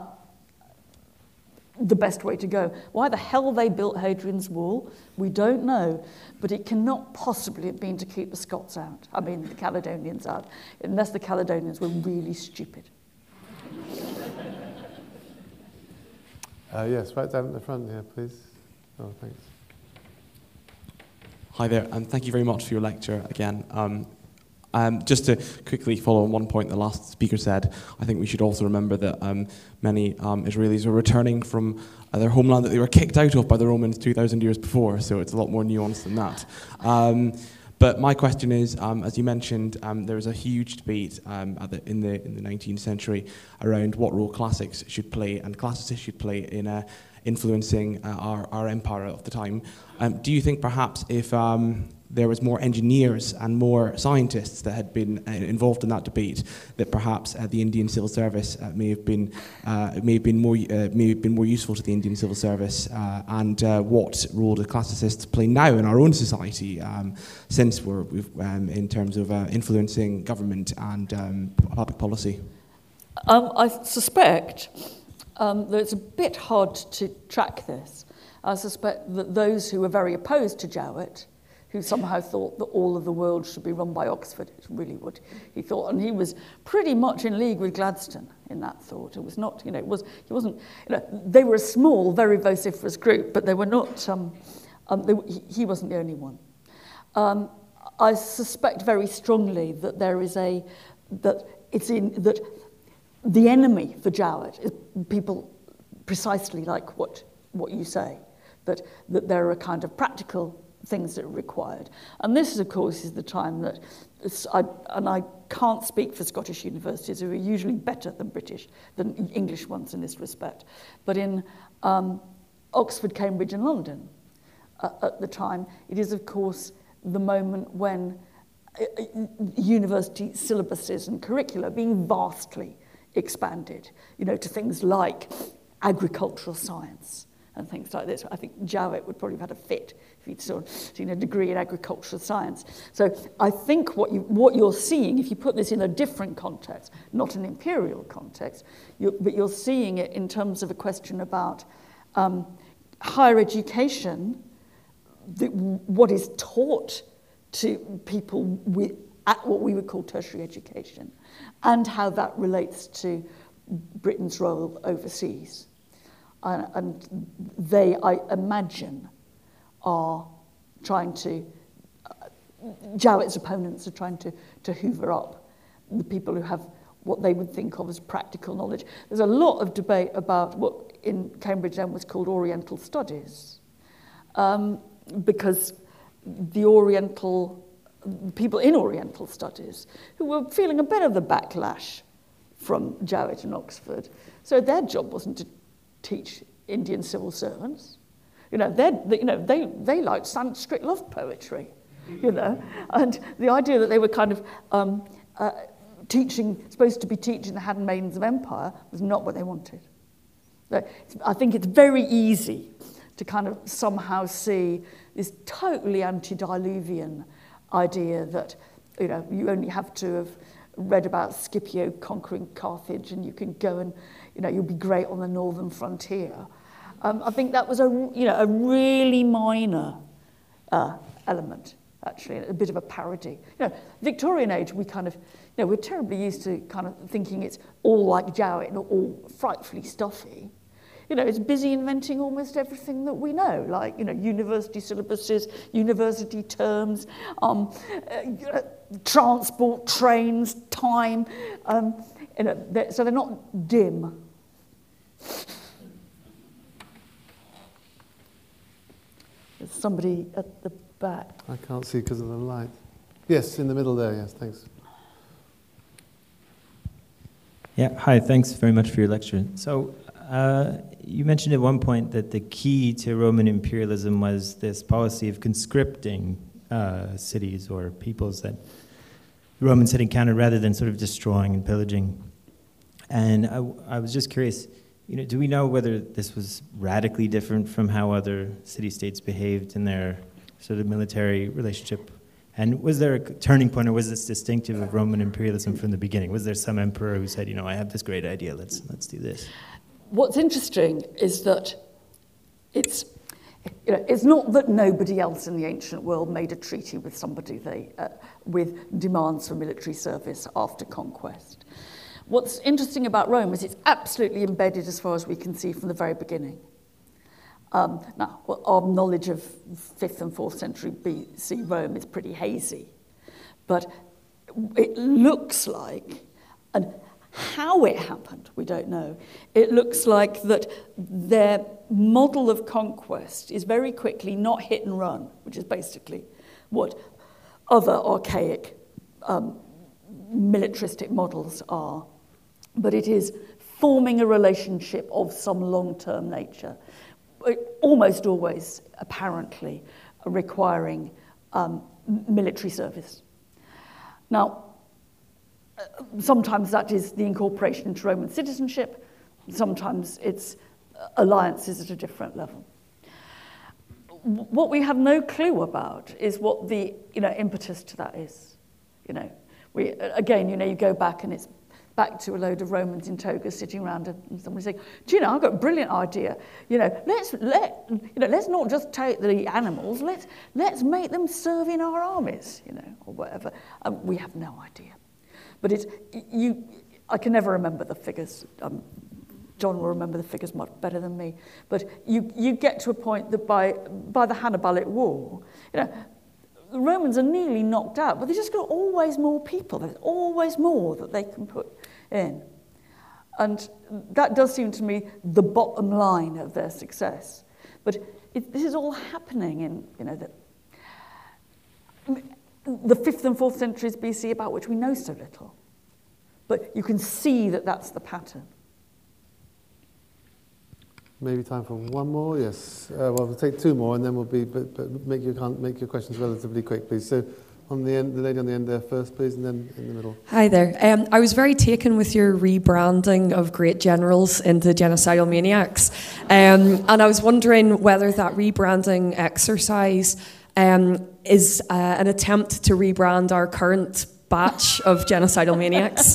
the best way to go. Why the hell they built Hadrian's Wall, we don't know, but it cannot possibly have been to keep the Scots out. I mean, the Caledonians out, unless the Caledonians were really stupid. Yes, right down at the front here, please. Oh, thanks. Hi there, and thank you very much for your lecture again. Just to quickly follow on one point the last speaker said, I think we should also remember that many Israelis were returning from their homeland that they were kicked out of by the Romans 2,000 years before, so it's a lot more nuanced than that. But my question is, as you mentioned, there was a huge debate in the 19th century around what role classics should play and classicists should play in influencing our empire of the time. Do you think perhaps if there was more engineers and more scientists that had been involved in that debate, that perhaps the Indian Civil Service may have been more useful to the Indian Civil Service, and what role do classicists play now in our own society, since we've in terms of influencing government and public policy? I suspect that it's a bit hard to track this. I suspect that those who were very opposed to Jowett, who somehow thought that all of the world should be run by Oxford, it's really what he thought, and he was pretty much in league with Gladstone in that thought. It was not, he wasn't, they were a small, very vociferous group, but they were not, he wasn't the only one. I suspect very strongly that that the enemy for Jowett is people precisely like what you say, that there are a kind of practical things that are required. And this, of course, is the time that, I can't speak for Scottish universities, who are usually better than English ones in this respect, but in Oxford, Cambridge and London at the time, it is, of course, the moment when university syllabuses and curricula are being vastly expanded, to things like agricultural science and things like this. I think Jowett would probably have had a fit if he'd seen a degree in agricultural science. So I think what you're seeing, if you put this in a different context, not an imperial context, but you're seeing it in terms of a question about higher education, what is taught to people at what we would call tertiary education, and how that relates to Britain's role overseas. And they, I imagine, are trying to, Jowett's opponents are trying to hoover up the people who have what they would think of as practical knowledge. There's a lot of debate about what in Cambridge then was called Oriental Studies, because the people in Oriental Studies who were feeling a bit of the backlash from Jowett and Oxford, so their job wasn't to teach Indian civil servants. They liked Sanskrit love poetry, and the idea that they were kind of supposed to be teaching the handmaidens of empire was not what they wanted. I think it's very easy to kind of somehow see this totally antediluvian idea that you only have to have read about Scipio conquering Carthage and you can go and you'll be great on the northern frontier. I think that was a really minor element, actually, a bit of a parody. Victorian age, we kind of, we're terribly used to kind of thinking it's all like Jowett and all frightfully stuffy. is busy inventing almost everything that we know, like, university syllabuses, university terms, transport, trains, time. So they're not dim. There's somebody at the back. I can't see because of the light. Yes, in the middle there, yes, thanks. Yeah, hi, thanks very much for your lecture. So you mentioned at one point that the key to Roman imperialism was this policy of conscripting cities or peoples that the Romans had encountered rather than sort of destroying and pillaging. And I was just curious, do we know whether this was radically different from how other city-states behaved in their sort of military relationship? And was there a turning point, or was this distinctive of Roman imperialism from the beginning? Was there some emperor who said, I have this great idea, let's do this? What's interesting is that it's not that nobody else in the ancient world made a treaty with somebody with demands for military service after conquest. What's interesting about Rome is it's absolutely embedded, as far as we can see, from the very beginning. Now, our knowledge of 5th and 4th century BC Rome is pretty hazy, but it looks like, and how it happened, we don't know. It looks like that their model of conquest is very quickly not hit and run, which is basically what other archaic militaristic models are. But it is forming a relationship of some long-term nature, almost always, apparently, requiring military service. Now, sometimes that is the incorporation into Roman citizenship, sometimes it's alliances at a different level. What we have no clue about is what the impetus to that is. You go back and it's back to a load of Romans in togas sitting around and somebody saying, I've got a brilliant idea. Let's not just take the animals, let's make them serve in our armies, or whatever. We have no idea. But I can never remember the figures. John will remember the figures much better than me. But you get to a point that by the Hannibalic War, the Romans are nearly knocked out, but they've just got always more people. There's always more that they can put in. And that does seem to me the bottom line of their success. But this is all happening in the 5th and 4th centuries BC, about which we know so little. But you can see that that's the pattern. Maybe time for one more, yes. We'll take two more and then we'll be, but make your questions relatively quick, please. So on the end, the lady on the end there first, please, and then in the middle. Hi there. I was very taken with your rebranding of great generals into genocidal maniacs. And I was wondering whether that rebranding exercise is an attempt to rebrand our current batch of genocidal maniacs.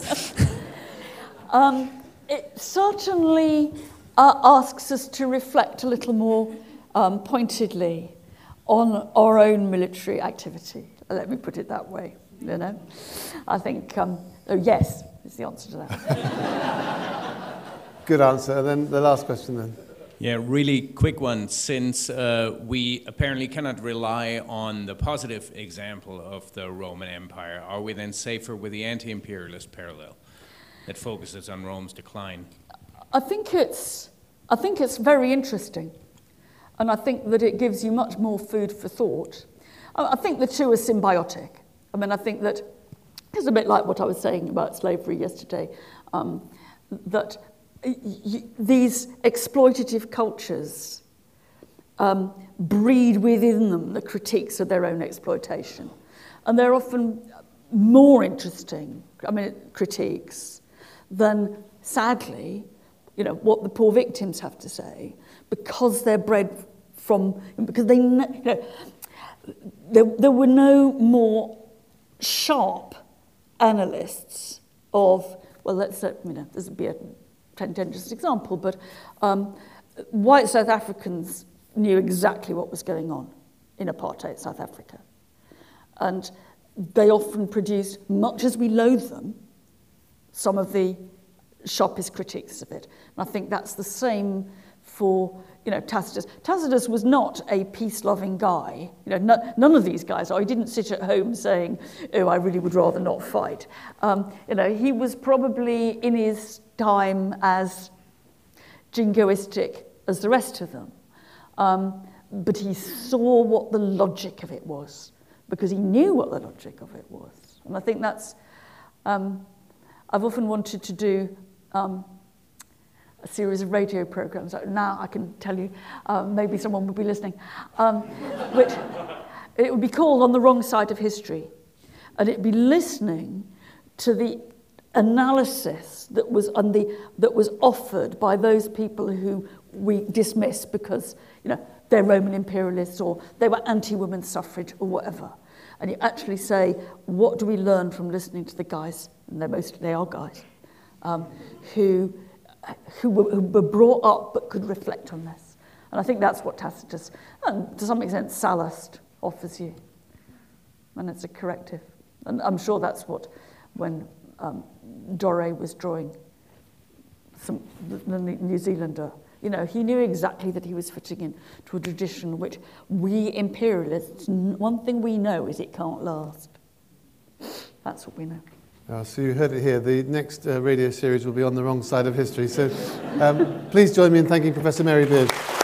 It certainly asks us to reflect a little more pointedly on our own military activity. Let me put it that way, I think, yes, is the answer to that. Good answer. And then the last question then. Yeah, really quick one. Since we apparently cannot rely on the positive example of the Roman Empire, are we then safer with the anti-imperialist parallel that focuses on Rome's decline? I think it's very interesting, and I think that it gives you much more food for thought. I think the two are symbiotic. I think that it's a bit like what I was saying about slavery yesterday, that these exploitative cultures breed within them the critiques of their own exploitation, and they're often more interesting, critiques, than, sadly, what the poor victims have to say, because they're bred from, because they know, there were no more sharp analysts of, well, let's say, this would be a tendentious example, but white South Africans knew exactly what was going on in apartheid South Africa. And they often produced, much as we loathe them, some of the sharpest critiques of it. And I think that's the same for Tacitus. Tacitus was not a peace-loving guy. None of these guys are. He didn't sit at home saying, "Oh, I really would rather not fight." He was probably in his time as jingoistic as the rest of them, but he saw what the logic of it was, because he knew what the logic of it was. And I think that's. I've often wanted to do. A series of radio programs. Now I can tell you, maybe someone will be listening, which it would be called On the Wrong Side of History, and it'd be listening to the analysis that was offered by those people who we dismiss because they're Roman imperialists or they were anti-women's suffrage or whatever, and you actually say, what do we learn from listening to the guys? And they are guys who were brought up but could reflect on this. And I think that's what Tacitus, and to some extent Sallust, offers you. And it's a corrective. And I'm sure that's what, when Doré was drawing the New Zealander, he knew exactly that he was fitting in to a tradition which we imperialists, one thing we know is it can't last. That's what we know. So you heard it here. The next radio series will be On the Wrong Side of History. So please join me in thanking Professor Mary Beard.